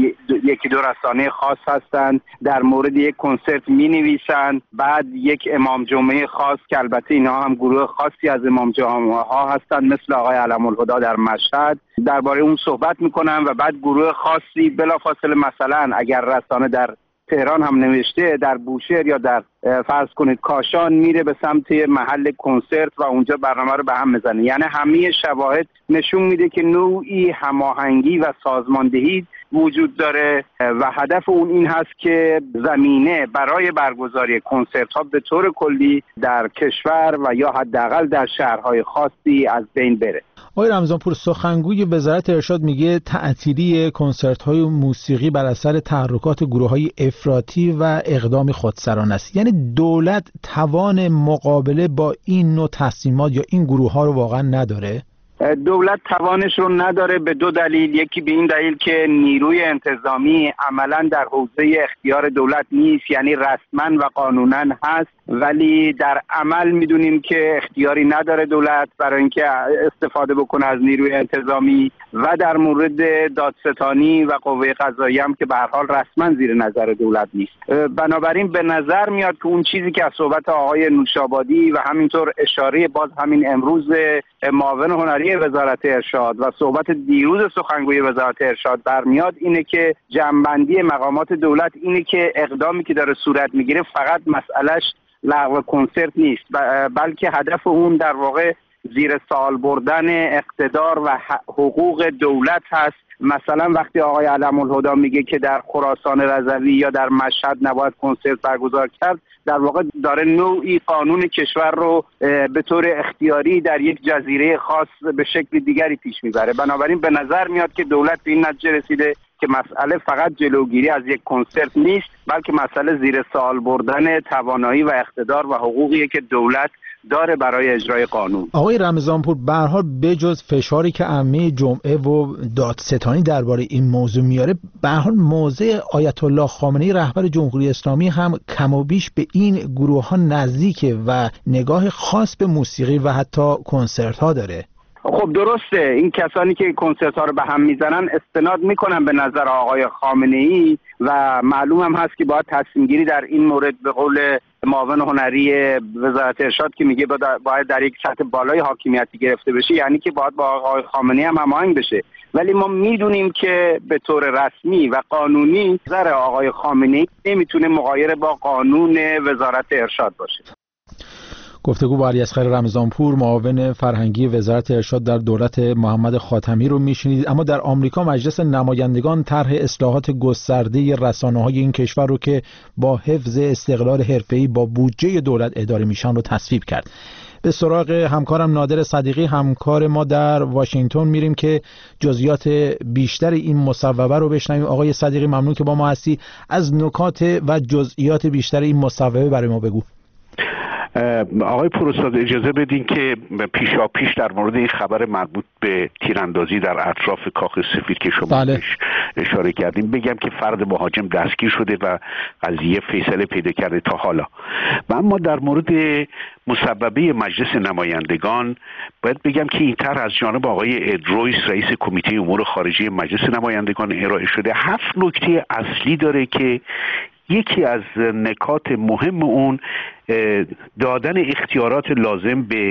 یکی دو رسانه خاص هستند در مورد یک کنسرت می نویسند، بعد یک امام جمعه خاص که البته اینها هم گروه خاصی از امام جمعه ها هستند مثل آقای علم‌الهدی در مشهد درباره اون صحبت میکنن و بعد گروه خاصی بلافاصله مثلا اگر رسانه در تهران هم نوشته در بوشهر یا در فرض کنید کاشان میره به سمت محل کنسرت و اونجا برنامه رو به هم میزنه. یعنی همه شواهد نشون میده که نوعی هماهنگی و سازماندهی وجود داره و هدف اون این هست که زمینه برای برگزاری کنسرت ها به طور کلی در کشور و یا حداقل در شهرهای خاصی از بین بره. آقای رمضانپور، سخنگوی وزارت ارشاد میگه تعطیلی کنسرت‌های موسیقی بر اثر تحرکات گروه‌های افراطی و اقدام خودسرانه است. یعنی دولت توان مقابله با این نوع تصمیمات یا این گروه‌ها رو واقعا نداره؟ دولت توانش رو نداره به دو دلیل. یکی به این دلیل که نیروی انتظامی عملا در حوزه اختیار دولت نیست، یعنی رسما و قانونا هست ولی در عمل میدونیم که اختیاری نداره دولت برای اینکه استفاده بکنه از نیروی انتظامی، و در مورد دادستانی و قوه قضاییه هم که به هر حال رسما زیر نظر دولت نیست. بنابراین به نظر میاد که اون چیزی که از صحبت آقای نوشابادی و همینطور اشاره باز همین امروز معاون هنری وزارت ارشاد و صحبت دیروز سخنگوی وزارت ارشاد برمیاد اینه که جمع‌بندی مقامات دولت اینه که اقدامی که داره صورت میگیره فقط مسئلهش لغو کنسرت نیست بلکه هدف اون در واقع زیر سوال بردن اقتدار و حقوق دولت هست. مثلا وقتی آقای علم‌الهدی میگه که در خراسان رضوی یا در مشهد نباید کنسرت برگزار کرد، در واقع داره نوعی قانون کشور رو به طور اختیاری در یک جزیره خاص به شکل دیگری پیش میبره. بنابراین به نظر میاد که دولت به این نتیجه رسیده که مسئله فقط جلوگیری از یک کنسرت نیست بلکه مسئله زیر سوال بردن توانایی و اقتدار و حقوقیه که دولت داره برای اجرای قانون. آقای رمضانپور، به هر حال بجز فشاری که عمه جمعه و دادستانی درباره این موضوع میاره، به هر حال موضع آیت الله خامنه‌ای رهبر جمهوری اسلامی هم کم و بیش به این گروه ها نزدیکه و نگاه خاص به موسیقی و حتی کنسرت ها داره. خب درسته، این کسانی که کنسرت ها رو به هم میزنن استناد میکنن به نظر آقای خامنه‌ای و معلوم هم هست که باید تصمیم گیری در این مورد به قول معاون هنری وزارت ارشاد که میگه باید در یک سطح بالای حاکمیتی گرفته بشه، یعنی که باید با آقای خامنه‌ای هم هماهنگ بشه. ولی ما میدونیم که به طور رسمی و قانونی نظر آقای خامنه‌ای نمیتونه مغایر با قانون وزارت ارشاد باشه. گفتگو با علی اصغر رمضانپور، معاون فرهنگی وزارت ارشاد در دولت محمد خاتمی رو میشنید. اما در آمریکا مجلس نمایندگان طرح اصلاحات گسترده رسانه‌های این کشور رو که با حفظ استقلال حرفه‌ای با بودجه دولت اداره میشن رو تصویب کرد. به سراغ همکارم نادر صدیقی، همکار ما در واشنگتن، میریم که جزئیات بیشتر این مصوبه رو بشنویم. آقای صدیقی ممنون که با ما هستی. از نکات و جزئیات بیشتر این مصوبه برای ما بگو. آقای پروستاد اجازه بدین که پیش در مورد این خبر مربوط به تیراندازی در اطراف کاخ سفید که شما اشاره کردیم بگم که فرد مهاجم دستگیر شده و قضیه فیصله پیدا کرده تا حالا. و اما در مورد مصوبه مجلس نمایندگان باید بگم که این طرح از جانب آقای اد رویس رئیس کمیته امور خارجه مجلس نمایندگان ارائه شده. 7 نکته اصلی داره که یکی از نکات مهم اون دادن اختیارات لازم به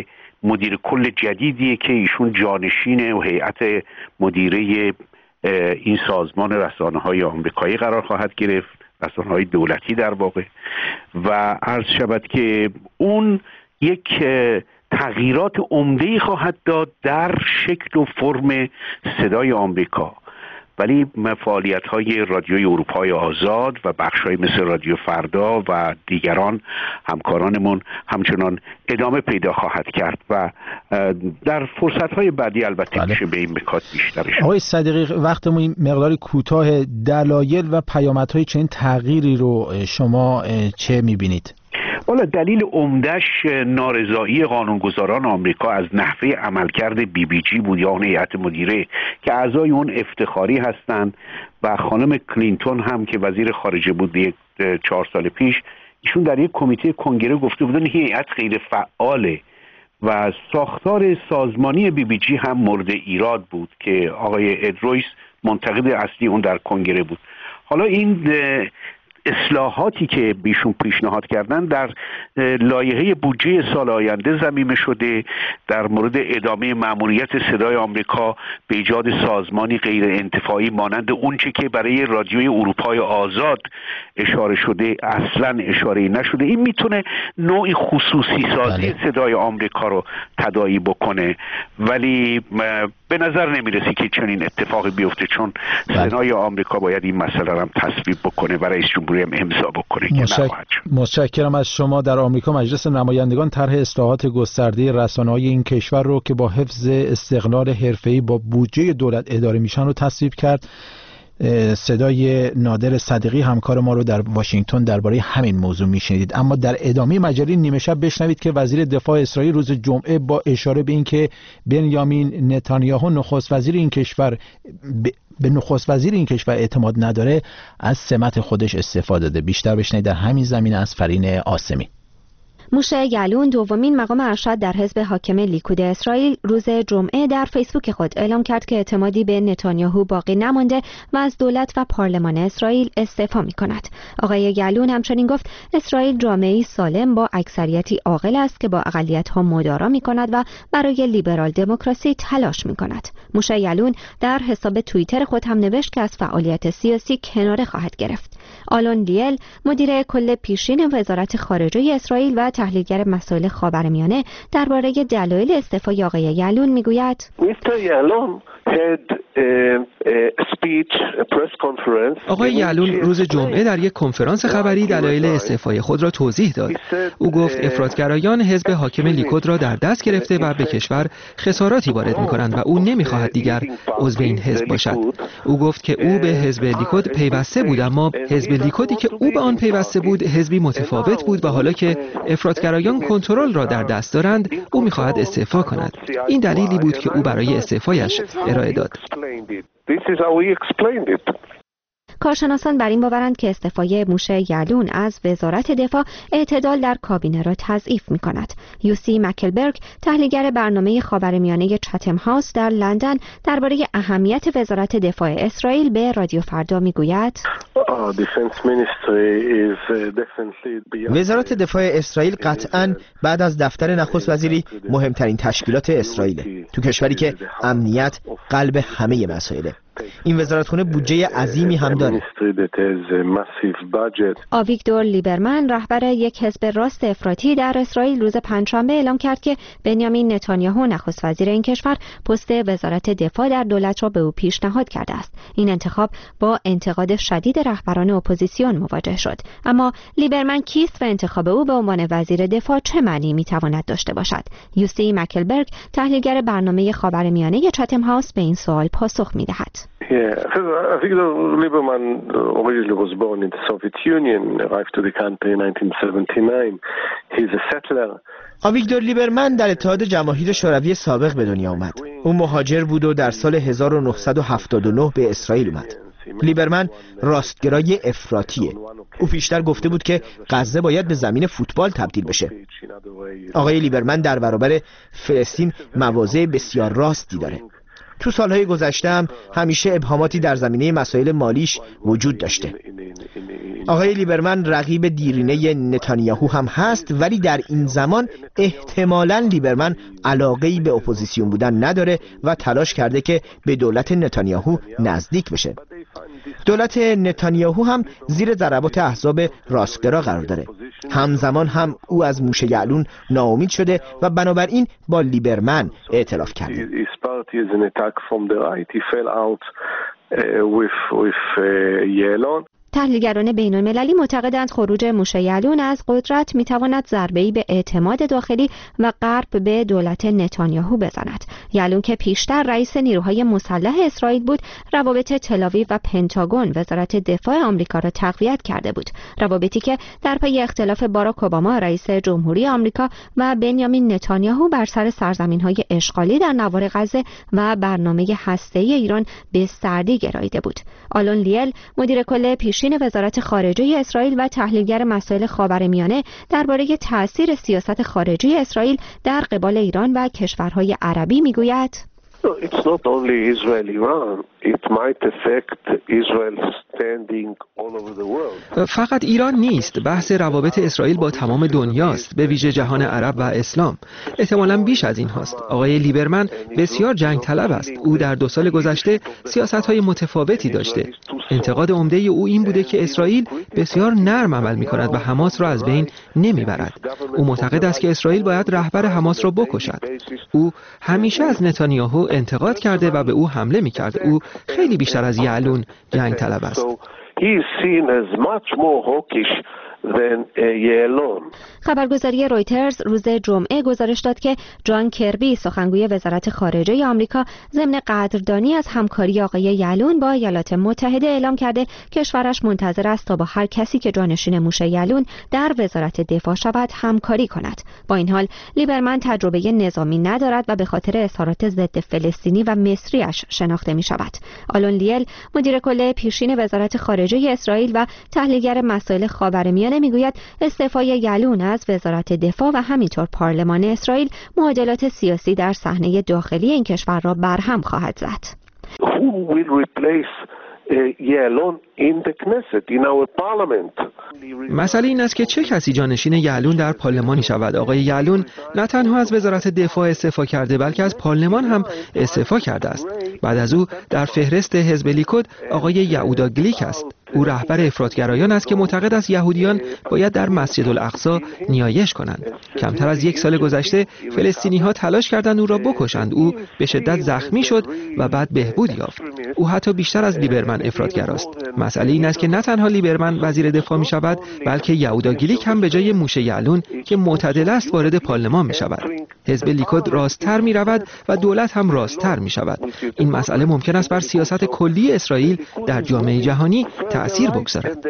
مدیر کل جدیدیه که ایشون جانشین و هیئت مدیره این سازمان رسانه‌های آمریکایی قرار خواهد گرفت، رسانه‌های دولتی در واقع. و عرض شود که اون یک تغییرات عمده‌ای خواهد داد در شکل و فرم صدای آمریکا. ولی فعالیت‌های رادیوی اروپای آزاد و بخش‌های مثل رادیو فردا و دیگران همکارانمون همچنان ادامه پیدا خواهد کرد و در فرصت‌های بعدی البته میشه به این نکات بیشترش. آقای صدیقی، وقتمون مقداری کوتاه، دلایل و پیامدهای چنین تغییری رو شما چه می‌بینید؟ والا دلیل عمده‌اش نارضایی قانونگذاران آمریکا از نحوه عملکرد BBG بود یا اون هیئت مدیره که اعضای اون افتخاری هستند و خانم کلینتون هم که وزیر خارجه بود 4 سال پیش، ایشون در یک کمیته کنگره گفته بودن هیئت غیر فعاله و ساختار سازمانی BBG هم مورد ایراد بود که آقای اد رویس منتقد اصلی اون در کنگره بود. حالا این اصلاحاتی که بیشون پیشنهاد کردن در لایحه بودجه سال آینده ضمیمه شده در مورد ادامه مأموریت صدای آمریکا به ایجاد سازمانی غیر انتفاعی مانند اونچه که برای رادیوی اروپای آزاد اشاره شده اصلا اشاره نشده. این میتونه نوعی خصوصی سازی صدای آمریکا رو تداعی بکنه، ولی به نظر نمیرسه که چنین اتفاقی بیفته، چون سنای آمریکا باید این مسئله رو هم تصویب بکنه و رئیس جمهوری هم امضا بکنه. متشکرم از شما. در آمریکا مجلس نمایندگان طرح اصلاحات گسترده رسانه‌های این کشور رو که با حفظ استقلال حرفه‌ای با بودجه دولت اداره میشن رو تصویب کرد. صدای نادر صدیقی همکار ما رو در واشنگتن درباره همین موضوع میشنیدید. اما در ادامه مجله نیمه شب بشنوید که وزیر دفاع اسرائیل روز جمعه با اشاره به اینکه بنیامین نتانیاهو نخست وزیر این کشور به نخست وزیر این کشور اعتماد نداره، از سمت خودش استفاده داده. بیشتر بشنوید در همین زمینه از فرین آسمی. موشه یعلون دومین مقام ارشد در حزب حاکم لیکود اسرائیل روز جمعه در فیسبوک خود اعلام کرد که اعتمادی به نتانیاهو باقی نمانده و از دولت و پارلمان اسرائیل استعفا می‌کند. آقای یعلون همچنین گفت اسرائیل جامعه‌ای سالم با اکثریتی عاقل است که با اقلیت‌ها مدارا می‌کند و برای لیبرال دموکراسی تلاش می‌کند. موشه یعلون در حساب توییتر خود هم نوشت که از فعالیت سیاسی کناره خواهد گرفت. آلون لیل مدیر کل پیشین وزارت خارجه اسرائیل و تحلیلگر مسائل خاورمیانه درباره دلایل استعفای آقای یعلون میگوید آقای یعلون روز جمعه در یک کنفرانس خبری دلایل استعفای خود را توضیح داد. او گفت افراطگرایان حزب حاکم لیکود را در دست گرفته و به کشور خساراتی وارد می‌کنند و او نمی‌خواهد دیگر عضو این حزب باشد. او گفت که او به حزب لیکود پیوسته بود، اما حزب لیکودی که او به آن پیوسته بود حزبی متفاوت بود و حالا که افراطگرایان کنترل را در دست دارند او می‌خواهد استعفا کند. این دلیلی بود که او برای استعفایش ارائه داد. کارشناسان بر این باورند که استعفای موشه یعلون از وزارت دفاع اعتدال در کابینه را تضعیف می‌کند. یوسی مکلبرگ تحلیلگر برنامه خاورمیانه چتم هاوس در لندن درباره اهمیت وزارت دفاع اسرائیل به رادیو فردا میگوید وزارت دفاع اسرائیل قطعاً بعد از دفتر نخست وزیری مهمترین تشکیلات اسرائیل تو کشوری که امنیت قلب همه مسائله. این وزارتخانه بودجه عظیمی هم داره. آویگدور لیبرمن رهبر یک حزب راست افراطی در اسرائیل روز پنجشنبه اعلام کرد که بنیامین نتانیاهو نخست وزیر این کشور پست وزارت دفاع در دولت را به او پیشنهاد کرده است. این انتخاب با انتقاد شدید رهبران اپوزیسیون مواجه شد. اما لیبرمن کیست و انتخاب او به عنوان وزیر دفاع چه معنی میتواند داشته باشد؟ یوسی مکلبرگ تحلیلگر برنامه خاورمیانه چتم هاوس به این سوال پاسخ میدهد. Lieberman originally was born in the Soviet Union, arrived to the country in 1979. He's a settler. آویگدور لیبرمن در اتحاد جماهیر شوروی سابق به دنیا آمد. او مهاجر بود و در سال 1979 به اسرائیل اومد. لیبرمن راستگرای افراطیه. او پیشتر گفته بود که غزه باید به زمین فوتبال تبدیل بشه. آقای لیبرمن در برابر فلسطین مواضع بسیار راستی داره. تو سالهای گذشته هم همیشه ابهاماتی در زمینه مسائل مالیش وجود داشته. آقای لیبرمن رقیب دیرینه نتانیاهو هم هست، ولی در این زمان احتمالاً لیبرمن علاقه‌ای به اپوزیسیون بودن نداره و تلاش کرده که به دولت نتانیاهو نزدیک بشه. دولت نتانیاهو هم زیر ضربات احزاب راستگرا قرار داره. همزمان هم او از موشه یعلون ناامید شده و بنابراین با لیبرمن ائتلاف کرده. تحلیلگران بین‌المللی معتقدند خروج موشه یعلون از قدرت می‌تواند ضربه‌ای به اعتماد داخلی و غرب به دولت نتانیاهو بزند. یعلون که پیشتر رئیس نیروهای مسلح اسرائیل بود، روابط تل‌آویو و پنتاگون وزارت دفاع آمریکا را تقویت کرده بود. روابطی که در پی اختلاف باراک اوباما رئیس جمهوری آمریکا و بنیامین نتانیاهو بر سر سرزمین‌های اشغالی در نوار غزه و برنامه هسته‌ای ایران به سردی گراییده بود. آلون لیل، مدیر کل پیشین وزارت خارجه اسرائیل و تحلیلگر مسائل خاورمیانه درباره تأثیر سیاست خارجی اسرائیل در قبال ایران و کشورهای عربی میگوید: It's not only Israel-Iran. It might affect Israel's standing all over the world. فقط ایران نیست، بحث روابط اسرائیل با تمام دنیاست، به ویژه جهان عرب و اسلام. احتمالاً بیش از این هست. آقای لیبرمن بسیار جنگ طلب است. او در 2 سال گذشته سیاست‌های متفاوتی داشته. انتقاد عمده او این بوده که اسرائیل بسیار نرم عمل می‌کند و حماس را از بین نمیبرد. او معتقد است که اسرائیل باید رهبر حماس را بکشد. او همیشه از نتانیاهو انتقاد کرده و به او حمله می‌کرد. او خیلی بیشتر از یعلون جنگ طلب است. خبرگزاری رویترز روز جمعه گزارش داد که جان کربی، سخنگوی وزارت خارجه آمریکا، ضمن قدردانی از همکاری آقای یعلون با ایالات متحده اعلام کرده کشورش منتظر است تا با هر کسی که جانشین موشه یعلون در وزارت دفاع شود همکاری کند. با این حال لیبرمن تجربه نظامی ندارد و به خاطر اظهارات ضد فلسطینی و مصریش شناخته می شود. آلون لیل، مدیر کل پیشین وزارت خارجه اسرائیل و تحلیلگر مسائل خاورمیانه میگوید استعفای یعلون از وزارت دفاع و همینطور پارلمان اسرائیل معادلات سیاسی در صحنه داخلی این کشور را برهم خواهد زد. مسئله این است که چه کسی جانشین یعلون در پارلمانی شود. آقای یعلون نه تنها از وزارت دفاع استعفا کرده بلکه از پارلمان هم استعفا کرده است. بعد از او در فهرست حزب لیکود آقای یهودا گلیک است. او رهبر افراطگرایان است که معتقد است یهودیان باید در مسجد الاقصی نیایش کنند. کمتر از 1 سال گذشته فلسطینی‌ها تلاش کردند او را بکشند. او به شدت زخمی شد و بعد بهبود یافت. او حتی بیشتر از لیبرمن افراطگراست. مسئله این است که نه تنها لیبرمن وزیر دفاع می شود بلکه یهودا گلیک هم به جای موشه یعلون که معتدل است وارد پارلمان می شود. حزب لیکود راست‌تر می رود و دولت هم راست‌تر می شود. این مسئله ممکن است بر سیاست کلی اسرائیل در جامعه جهانی تأثیر بگذارد.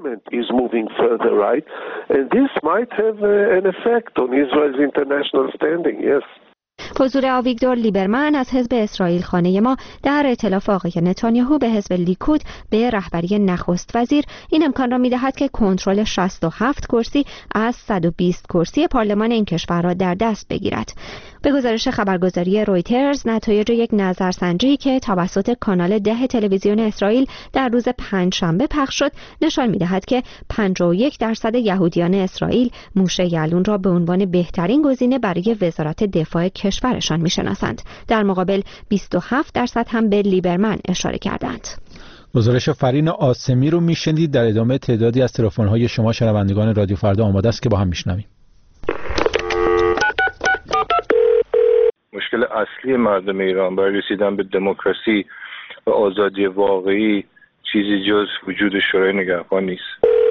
حضور آویگدور لیبرمن از حزب اسرائیل خانه ما در ائتلاف آقای نتانیاهو به حزب لیکود به رهبری نخست وزیر این امکان را می‌دهد که کنترل 67 کرسی از 120 کرسی پارلمان این کشور را در دست بگیرد. به گزارش خبرگزاری رویترز، نتایج یک نظرسنجی که توسط کانال 10 تلویزیون اسرائیل در روز پنجشنبه پخش شد نشان می‌دهد که 51% یهودیان اسرائیل موشه یعلون را به عنوان بهترین گزینه برای وزارت دفاع کشورشان می‌شناسند. در مقابل 27% هم به لیبرمن اشاره کردند. گزارش فرین آسمی رو میشنید. در ادامه تعدادی از تلفن‌های شما شنوندگان رادیو فردا آماده است که با هم میشنویم. مشکل اصلی مردم ایران برای رسیدن به دموکراسی و آزادی واقعی چیزی جز وجود شورای نگهبان نیست.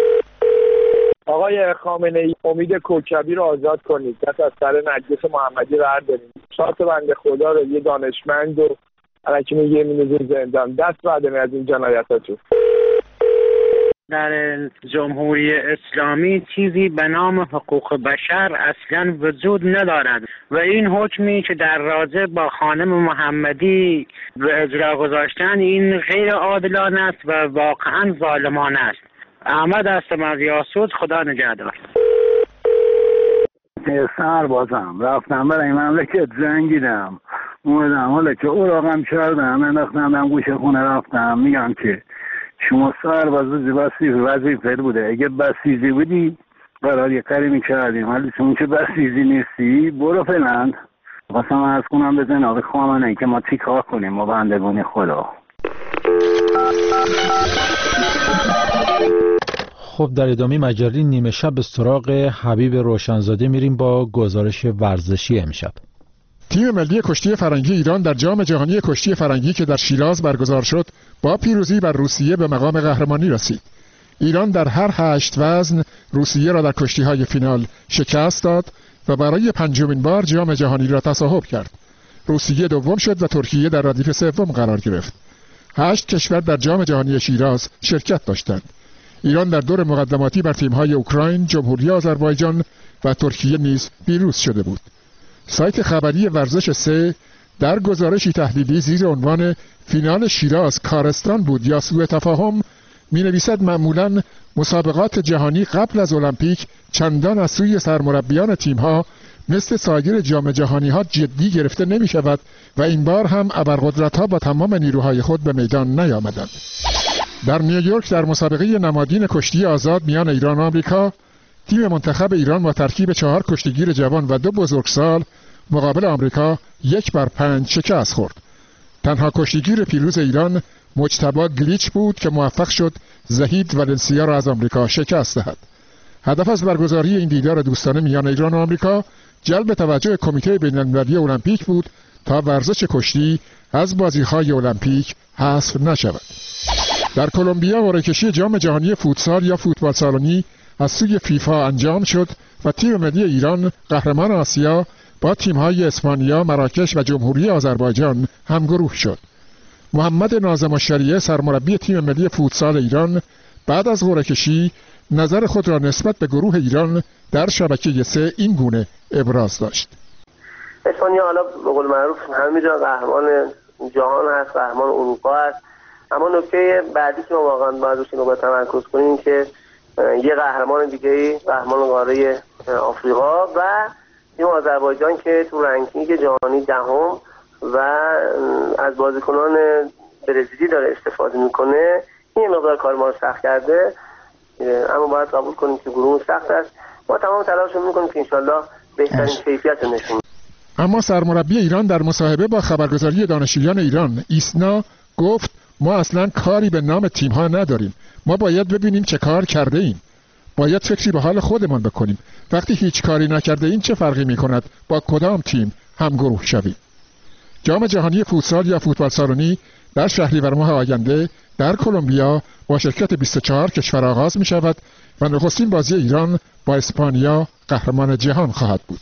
آقای خامنه‌ای، امید کوکبی رو آزاد کنید. دست از سر نرگس محمدی بردارید. شات بنده خدا رو یه دانشمند و الکی میگه میندازین زندان. دست بردارید از این جنایتاتون. در جمهوری اسلامی چیزی به نام حقوق بشر اصلا وجود ندارد و این حکمی که در رابطه با خانم محمدی به اجرا گذاشتن این غیر عادلانه است و واقعا ظالمانه است. احمد هستم از یاسود. خدا نگهدار. سربازم رفتم برای مملکت جنگیدم، اومدم حالا که اوراقم کردم انداختم گوش خونه رفتم میگم که شما سرباز وظیفه بوده، اگه بسیجی بودی قرار یه کاری میکردیم، ولی چون که بسیجی نیستی برو فعلا. خواستم عرض کنم به جناب خامنه‌ای که ما چی کار کنیم ما بندگان خدا. خب در ادامه مجله نیمه شب به سراغ حبیب روشنزاده میریم با گزارش ورزشی امشب. تیم ملی کشتی فرنگی ایران در جام جهانی کشتی فرنگی که در شیراز برگزار شد با پیروزی بر روسیه به مقام قهرمانی رسید. ایران در هر 8 وزن روسیه را در کشتی‌های فینال شکست داد و برای 5مین بار جام جهانی را تصاحب کرد. روسیه دوم شد و ترکیه در ردیف سوم قرار گرفت. 8 کشور در جام جهانی شیراز شرکت داشتند. ایران در دور مقدماتی بر تیم‌های اوکراین، جمهوری آذربایجان و ترکیه نیز پیروز شده بود. سایت خبری ورزش 3 در گزارشی تحلیلی زیر عنوان فینال شیراز کارستان بود یا سوء تفاهم می‌نویسد معمولاً مسابقات جهانی قبل از المپیک چندان از سوی سرمربیان تیم‌ها مثل سایر جام جهانی‌ها جدی گرفته نمی‌شود و این بار هم ابرقدرت‌ها با تمام نیروهای خود به میدان نیامدند. در نیویورک در مسابقه نمادین کشتی آزاد میان ایران و آمریکا، تیم منتخب ایران با ترکیب 4 کشتیگیر جوان و 2 بزرگسال مقابل آمریکا 1-5 شکست خورد. تنها کشتیگیر پیروز ایران مجتبی گلیچ بود که موفق شد زهید ولنسیا را از آمریکا شکست دهد. هدف از برگزاری این دیدار دوستانه میان ایران و آمریکا جلب توجه کمیته بین‌المللی المپیک بود تا ورزش کشتی از بازی‌های المپیک حذف نشود. در کلمبیا قرعه‌کشی جام جهانی فوتسال یا فوتبال سالنی از سوی فیفا انجام شد و تیم ملی ایران قهرمان آسیا با تیم‌های اسپانیا، مراکش و جمهوری آذربایجان همگروه شد. محمد ناظم الشریعه سرمربی تیم ملی فوتسال ایران بعد از قرعه‌کشی نظر خود را نسبت به گروه ایران در شبکه 3 این گونه ابراز داشت. اسپانیا حالا به قول معروف همه جا قهرمان جهان هست، قهرمان اروپا هست، اما نکته بعدی که ما واقعا باید روش اینو تمرکز کنیم که یه قهرمان دیگه قهرمان قاره آفریقا و تیم آذربایجان که تو رنکینگ جهانی دهم و از بازیکنان برزیلی داره استفاده میکنه، این مقدار کار ما رو سخت کرده، اما باید قبول کنیم که گروه سخت است. ما تمام تلاشمون میکنیم که انشالله بهترین کیفیت رو نشون. اما سرمربی ایران در مصاحبه با خبرگزاری دانشجویان ایران ایسنا گفت ما اصلا کاری به نام تیم‌ها نداریم، ما باید ببینیم چه کار کرده ایم، باید فکری به حال خودمان بکنیم. وقتی هیچ کاری نکرده این چه فرقی می‌کند با کدام تیم همگروه شویم. جام جهانی فوتسال یا فوتبال سالنی در شهریور ماه آینده در کلمبیا با شرکت 24 کشور آغاز می‌شود و نخستین بازی ایران با اسپانیا قهرمان جهان خواهد بود.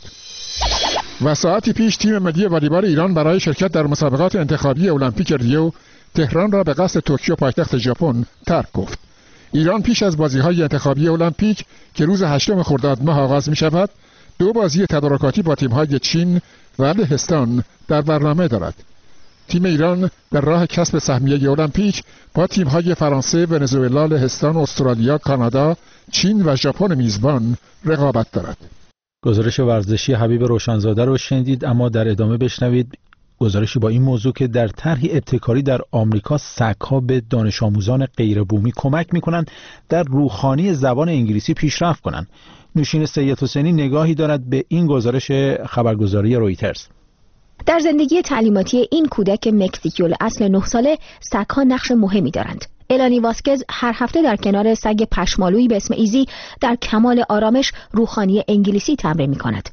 و ساعتی پیش تیم ملی والیبال ایران برای شرکت در مسابقات انتخابی المپیک ریو تهران را به قصد توکیو پایتخت ژاپن ترک گفت. ایران پیش از بازی‌های انتخابی المپیک که روز 8 خرداد ماه آغاز می‌شود، 2 بازی تدارکاتی با تیم‌های چین و لهستان در برنامه دارد. تیم ایران در راه کسب سهمیه المپیک با تیم‌های فرانسه، ونزوئلا، لهستان، استرالیا، کانادا، چین و ژاپن میزبان رقابت دارد. گزارش ورزشی حبیب روشنزاده رو شنیدید، اما در ادامه بشنوید گزارشی با این موضوع که در طرحی ابتکاری در آمریکا سگ‌ها به دانش آموزان غیر بومی کمک می‌کنند در روخوانی زبان انگلیسی پیشرفت کنند. نوشین سید حسینی نگاهی دارد به این گزارش خبرگزاری رویترز. در زندگی تعلیماتی این کودک مکزیکی الاصل 9 ساله سگ‌ها نقش مهمی دارند. الانی واسکز هر هفته در کنار سگ پشمالویی به اسم ایزی در کمال آرامش روخوانی انگلیسی تمرین می‌کند.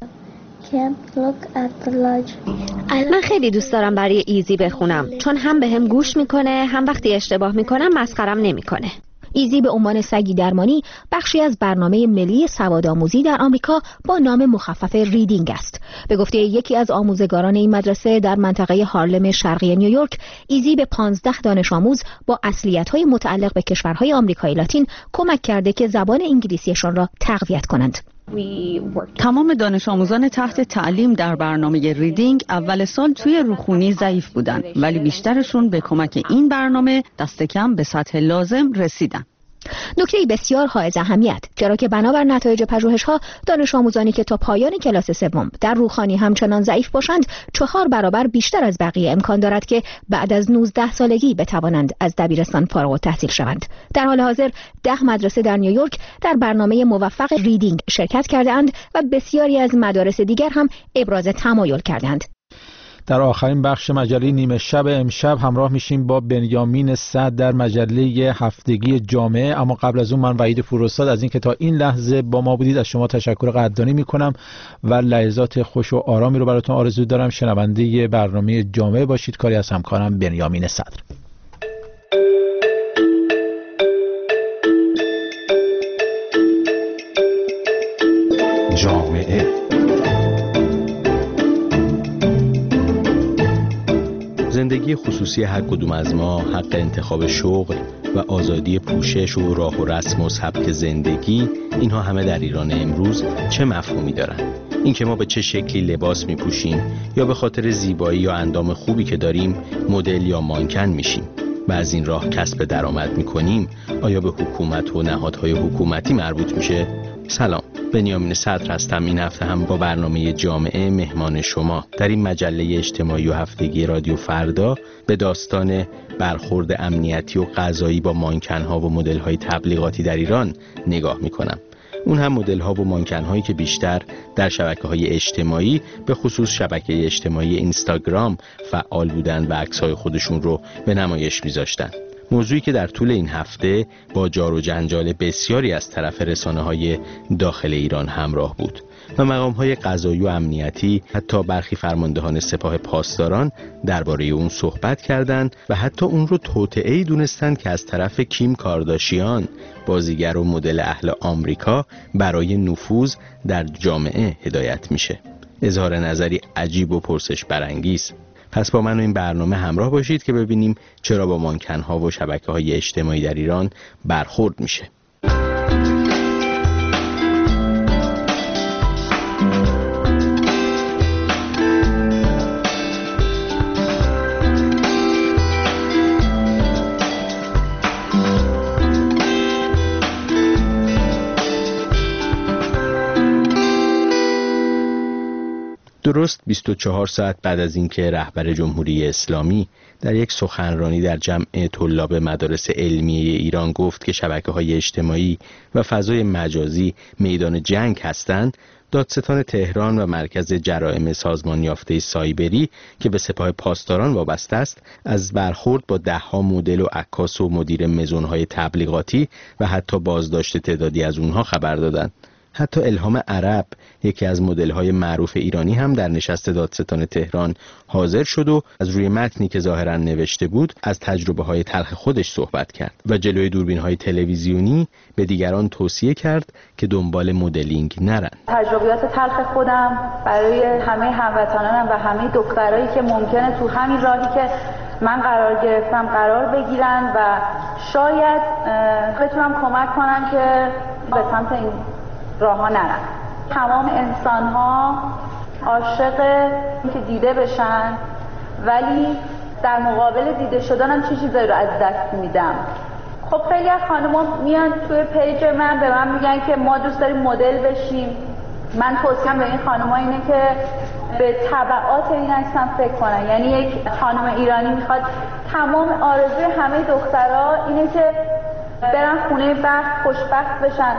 من خیلی دوست دارم برای ایزی بخونم، چون هم بهم گوش میکنه، هم وقتی اشتباه میکنم مسخرم نمیکنه. ایزی به عنوان سگی درمانی بخشی از برنامه ملی سوادآموزی در آمریکا با نام مخفف ریدینگ است. به گفته یکی از آموزگاران این مدرسه در منطقه هارلم شرقی نیویورک، ایزی به 15 دانش آموز با اصلیت‌های متعلق به کشورهای آمریکای لاتین کمک کرده که زبان انگلیسیشان را تقویت کنند. تمام دانش آموزان تحت تعلیم در برنامه ریدینگ اول سال توی روخونی ضعیف بودن، ولی بیشترشون به کمک این برنامه دست کم به سطح لازم رسیدن. نکته بسیار حائز اهمیت، چرا که بنابر نتایج پژوهش‌ها دانش آموزانی که تا پایان کلاس سوم در روخوانی همچنان ضعیف باشند 4 برابر بیشتر از بقیه امکان دارد که بعد از 19 سالگی بتوانند از دبیرستان فارغ التحصیل شوند. در حال حاضر 10 مدرسه در نیویورک در برنامه موفق ریدینگ شرکت کرده‌اند و بسیاری از مدارس دیگر هم ابراز تمایل کردند. در آخرین بخش مجله نیمه شب امشب همراه میشیم با بنیامین صدر در مجله هفتگی جامعه. اما قبل از اون من وحید فروستاد از این که تا این لحظه با ما بودید از شما تشکر قدردانی میکنم و لحظات خوش و آرامی رو براتون آرزو دارم. شنونده برنامه جامعه باشید. کاری از همکارم بنیامین صدر. جامعه زندگی خصوصی هر کدوم از ما، حق انتخاب شغل و آزادی پوشش و راه و رسم و سبک زندگی، اینها همه در ایران امروز چه مفهومی دارن؟ اینکه ما به چه شکلی لباس میپوشیم یا به خاطر زیبایی یا اندام خوبی که داریم مدل یا مانکن میشیم و از این راه کسب درآمد میکنیم، آیا به حکومت و نهادهای حکومتی مربوط میشه؟ سلام، بنیامین صدر هستم. این هفته هم با برنامه جامعه مهمان شما. در این مجله اجتماعی و هفتگی رادیو فردا به داستان برخورد امنیتی و قضایی با مانکن‌ها و مدل‌های تبلیغاتی در ایران نگاه می‌کنم. اون هم مدل‌ها و مانکن‌هایی که بیشتر در شبکه‌های اجتماعی، به خصوص شبکه اجتماعی اینستاگرام فعال بودن و عکس‌های خودشون رو به نمایش می‌ذاشتن. موضوعی که در طول این هفته با جار و جنجال بسیاری از طرف رسانه‌های داخل ایران همراه بود و مقام‌های قضایی و امنیتی، حتی برخی فرماندهان سپاه پاسداران درباره اون صحبت کردند و حتی اون رو توطئه‌ای دونستند که از طرف کیم کارداشیان، بازیگر و مدل اهل آمریکا، برای نفوذ در جامعه هدایت میشه. اظهار نظری عجیب و پرسش برانگیز. پس با من و این برنامه همراه باشید که ببینیم چرا با مانکن‌ها و شبکه‌های اجتماعی در ایران برخورد میشه. درست 24 ساعت بعد از اینکه رهبر جمهوری اسلامی در یک سخنرانی در جمع طلاب مدارس علمیه ایران گفت که شبکه‌های اجتماعی و فضای مجازی میدان جنگ هستند، دادستان تهران و مرکز جرائم سازمان یافته سایبری که به سپاه پاسداران وابسته است، از برخورد با 10 مدل و عکاس و مدیر مزون‌های تبلیغاتی و حتی بازداشت تعدادی از اونها خبر دادند. حتی الهام عرب، یکی از مدل‌های معروف ایرانی، هم در نشست دادستان تهران حاضر شد و از روی متنی که ظاهراً نوشته بود از تجربه‌های تلخ خودش صحبت کرد و جلوی دوربین‌های تلویزیونی به دیگران توصیه کرد که دنبال مدلینگ نرن. تجربیات تلخ خودم برای همه هموطنانم و همه دخترایی که ممکنه تو همین راهی که من قرار گرفتم قرار بگیرن و شاید بتونم کمک کنم که به سمت این راه‌ها نرن. تمام انسان‌ها عاشق اینکه دیده بشن، ولی در مقابل دیده شدن هم چه چیزایی رو از دست میدم. خب خیلی از خانم‌ها میان توی پیج من به من میگن که ما دوست داریم مدل بشیم. من توصیه‌ام به این خانم‌ها اینه که به تبعات این اصلا فکر کنن. یعنی یک خانم ایرانی میخواد، تمام آرزوی همه دخترها اینه که برن خونه بخت، خوشبخت بشن.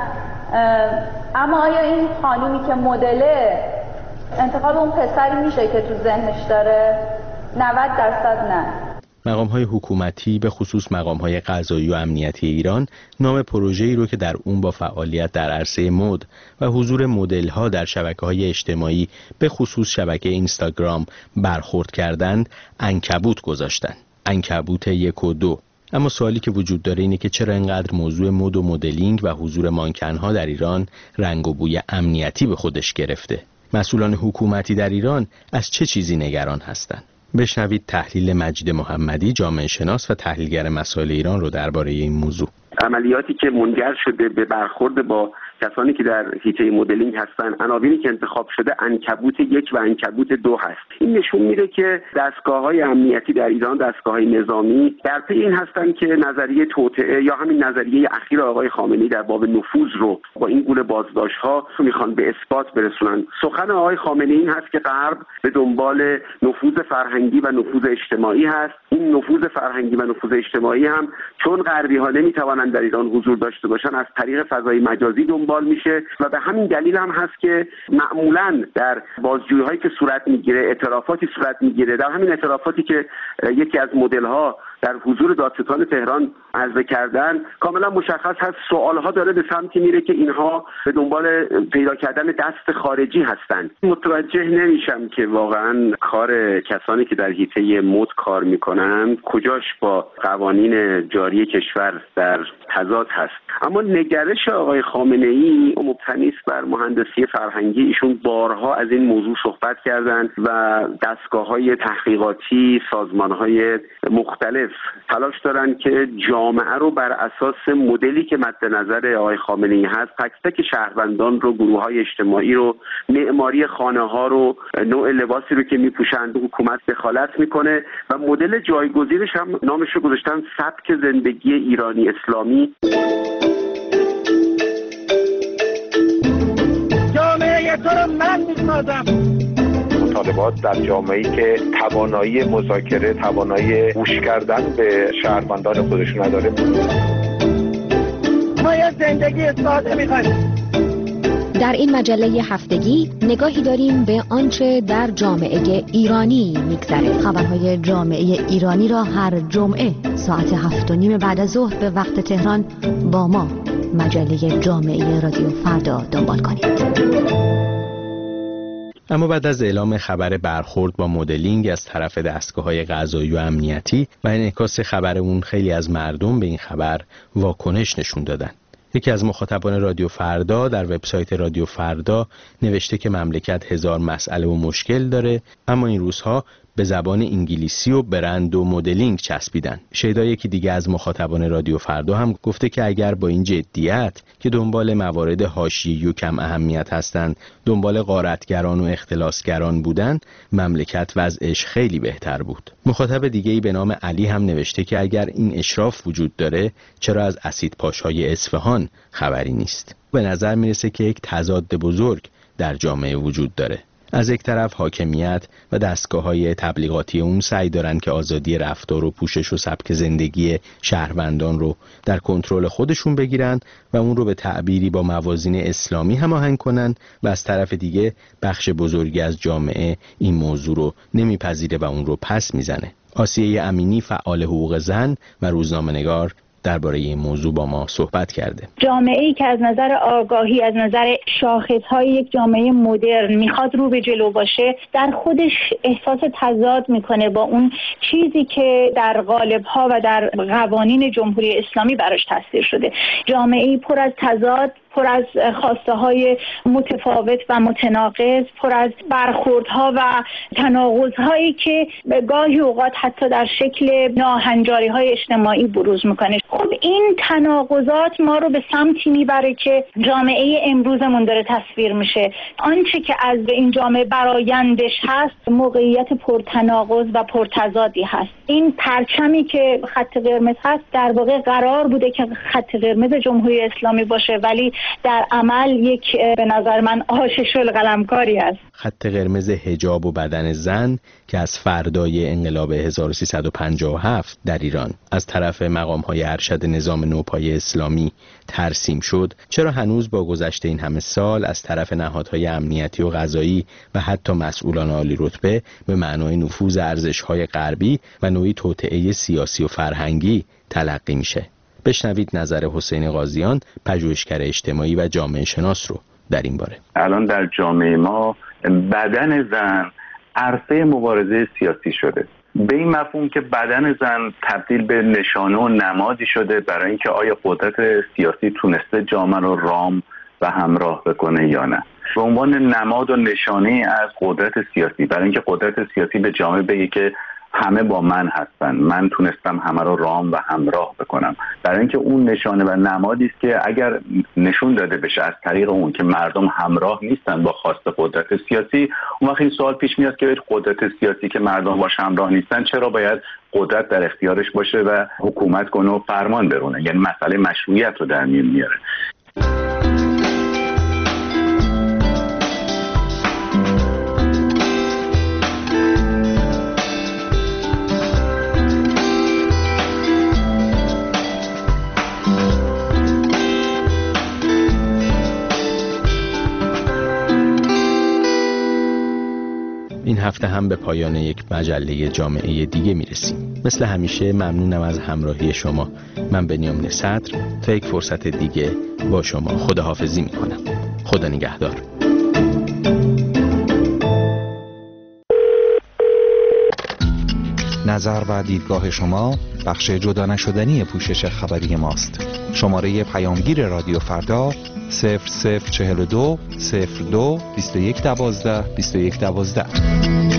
اما آیا این خانومی که مدله انتخاب اون پسری میشه که تو ذهنش داره؟ 90% نه. مقام‌های حکومتی، به خصوص مقام‌های قضایی و امنیتی ایران، نام پروژه‌ای رو که در اون با فعالیت در عرصه مد و حضور مدل‌ها در شبکه‌های اجتماعی، به خصوص شبکه اینستاگرام، برخورد کردند، عنکبوت گذاشتن. عنکبوت 1 و 2. اما سوالی که وجود داره اینه که چرا اینقدر موضوع مد و مدلینگ و حضور مانکن‌ها در ایران رنگ و بوی امنیتی به خودش گرفته؟ مسئولان حکومتی در ایران از چه چیزی نگران هستند؟ بشنوید تحلیل مجید محمدی، جامعه شناس و تحلیلگر مسائل ایران رو درباره این موضوع. عملیاتی که منجر شده به برخورد با کسانی که در حیطه مدلینگ هستن، عناوینی که انتخاب شده عنکبوت 1 و عنکبوت 2 هست. این نشون میده که دستگاه‌های امنیتی در ایران، دستگاه‌های نظامی در پی این هستن که نظریه توطئه یا همین نظریه اخیر آقای خامنه‌ای در باب نفوذ رو با این گونه بازداشت‌ها میخوان به اثبات برسونن. سخن آقای خامنه‌ای این هست که غرب به دنبال نفوذ فرهنگی و نفوذ اجتماعی هست. این نفوذ فرهنگی و نفوذ اجتماعی هم چون غربی‌ها نمیتوانند در ایران حضور داشته باشن، از طریق فضای مجازی دنبال میشه و به همین دلیل هم هست که معمولاً در بازجویی‌هایی که صورت میگیره، اعترافاتی صورت میگیره، در همین اعترافاتی که یکی از مدل‌ها در حضور دادستان تهران عرضه کردن، کاملا مشخص هست سوالها داره به سمتی میره که اینها به دنبال پیدا کردن دست خارجی هستند. متوجه نمیشم که واقعا کار کسانی که در حیطه مد کار میکنن کجاش با قوانین جاری کشور در تضاد هست. اما نگرش آقای خامنه‌ای مبتنی است بر مهندسی فرهنگی. ایشون بارها از این موضوع صحبت کردند و دستگاه‌های تحقیقاتی، سازمان‌های مختلف تلاش دارن که جامعه رو بر اساس مدلی که مد نظر آقای خامنه‌ای هست، تک تک شهروندان رو، گروه‌های اجتماعی رو، معماری خانه‌ها رو، نوع لباسی رو که می‌پوشند حکومت دخالت میکنه و مدل جایگزینش هم نامش رو گذاشتن سبک زندگی ایرانی اسلامی. جامعه تو رو من می‌سازم. مطالبات در جامعه‌ای که توانایی مذاکره، توانایی گوش کردن به شهروندان خودشون نداره. ما یه زندگی ساده می‌خوایم. در این مجله هفتگی نگاهی داریم به آنچه در جامعه ایرانی می‌گذره. خبرهای جامعه ایرانی را هر جمعه ساعت 7:30 بعد از ظهر به وقت تهران با ما مجله جامعه رادیو فردا دنبال کنید. اما بعد از اعلام خبر برخورد با مدلینگ از طرف دستگاه‌های قضایی و امنیتی و انعکاس خبر اون، خیلی از مردم به این خبر واکنش نشون دادن. یکی از مخاطبان رادیو فردا در وبسایت رادیو فردا نوشته که مملکت هزار مسئله و مشکل داره، اما این روزها به زبان انگلیسی و برند و مدلینگ چسبیدن. شیدا، یکی دیگه از مخاطبان رادیو فردا، هم گفته که اگر با این جدیت که دنبال موارد حاشیه‌ای و کم اهمیت هستند، دنبال غارتگران و اختلاسگران بودن، مملکت وضعش خیلی بهتر بود. مخاطب دیگه‌ای به نام علی هم نوشته که اگر این اشراف وجود داره، چرا از اسیدپاش‌های اصفهان خبری نیست؟ به نظر میرسه که یک تضاد بزرگ در جامعه وجود داره. از یک طرف حاکمیت و دستگاه‌های تبلیغاتی اون سعی دارن که آزادی رفتار و پوشش و سبک زندگی شهروندان رو در کنترل خودشون بگیرن و اون رو به تعبیری با موازین اسلامی هماهنگ کنن، و از طرف دیگه بخش بزرگی از جامعه این موضوع رو نمیپذیره و اون رو پس میزنه. آسیه امینی، فعال حقوق زن و روزنامه‌نگار، درباره این موضوع با ما صحبت کرده. جامعه‌ای که از نظر آگاهی، از نظر شاخص‌های یک جامعه مدرن میخواد رو به جلو باشه، در خودش احساس تضاد میکنه با اون چیزی که در قالب‌ها و در قوانین جمهوری اسلامی براش تصویر شده. جامعه‌ای پر از تضاد، پر از خواسته‌های متفاوت و متناقض، پر از برخوردها و تناقض‌هایی که به گاهی اوقات حتی در شکل ناهنجاری‌های اجتماعی بروز میکنه. خب این تناقضات ما رو به سمتی میبره که جامعه امروزمون داره تصویر میشه. آنچه که از این جامعه برآیندش هست، موقعیت پرتناقض و پرتضادی هست. این پرچمی که خط قرمز هست در واقع قرار بوده که خط قرمز جمهوری اسلامی باشه، ولی در عمل یک به نظر من آشش القلمکاری است. خط قرمز حجاب و بدن زن که از فردای انقلاب 1357 در ایران از طرف مقام‌های ارشد نظام نوپای اسلامی ترسیم شد، چرا هنوز با گذشت این همه سال از طرف نهادهای امنیتی و قضایی و حتی مسئولان عالی رتبه به معنای نفوذ ارزش‌های غربی و نوعی توطئه سیاسی و فرهنگی تلقی میشه؟ بشنوید نظر حسین قاضیان، پژوهشگر اجتماعی و جامعه شناس رو در این باره. الان در جامعه ما بدن زن عرصه مبارزه سیاسی شده، به این مفهوم که بدن زن تبدیل به نشانه و نمادی شده برای اینکه آیا قدرت سیاسی تونسته جامعه رو رام و همراه بکنه یا نه. به عنوان نماد و نشانه از قدرت سیاسی، برای اینکه قدرت سیاسی به جامعه بگه که همه با من هستن، من تونستم همه رو رام و همراه بکنم. برای اینکه اون نشانه و نمادی است که اگر نشون داده بشه از طریق اون که مردم همراه نیستن با خواست قدرت سیاسی، اون وقت این سوال پیش میاد که قدرت سیاسی که مردم باش همراه نیستن چرا باید قدرت در اختیارش باشه و حکومت کنه و فرمان برونه؟ یعنی مسئله مشروعیت رو در میون میاره. این هفته هم به پایان یک مجله جامعه دیگه میرسیم. مثل همیشه ممنونم از همراهی شما. من بنیامین صدر تا یک فرصت دیگه با شما خداحافظی میکنم. خدا نگهدار. نظر و دیدگاه شما بخش جدا نشدنی پوشش خبری ماست. شماره پیامگیر رادیو فردا 0042 02 21 12 21 12.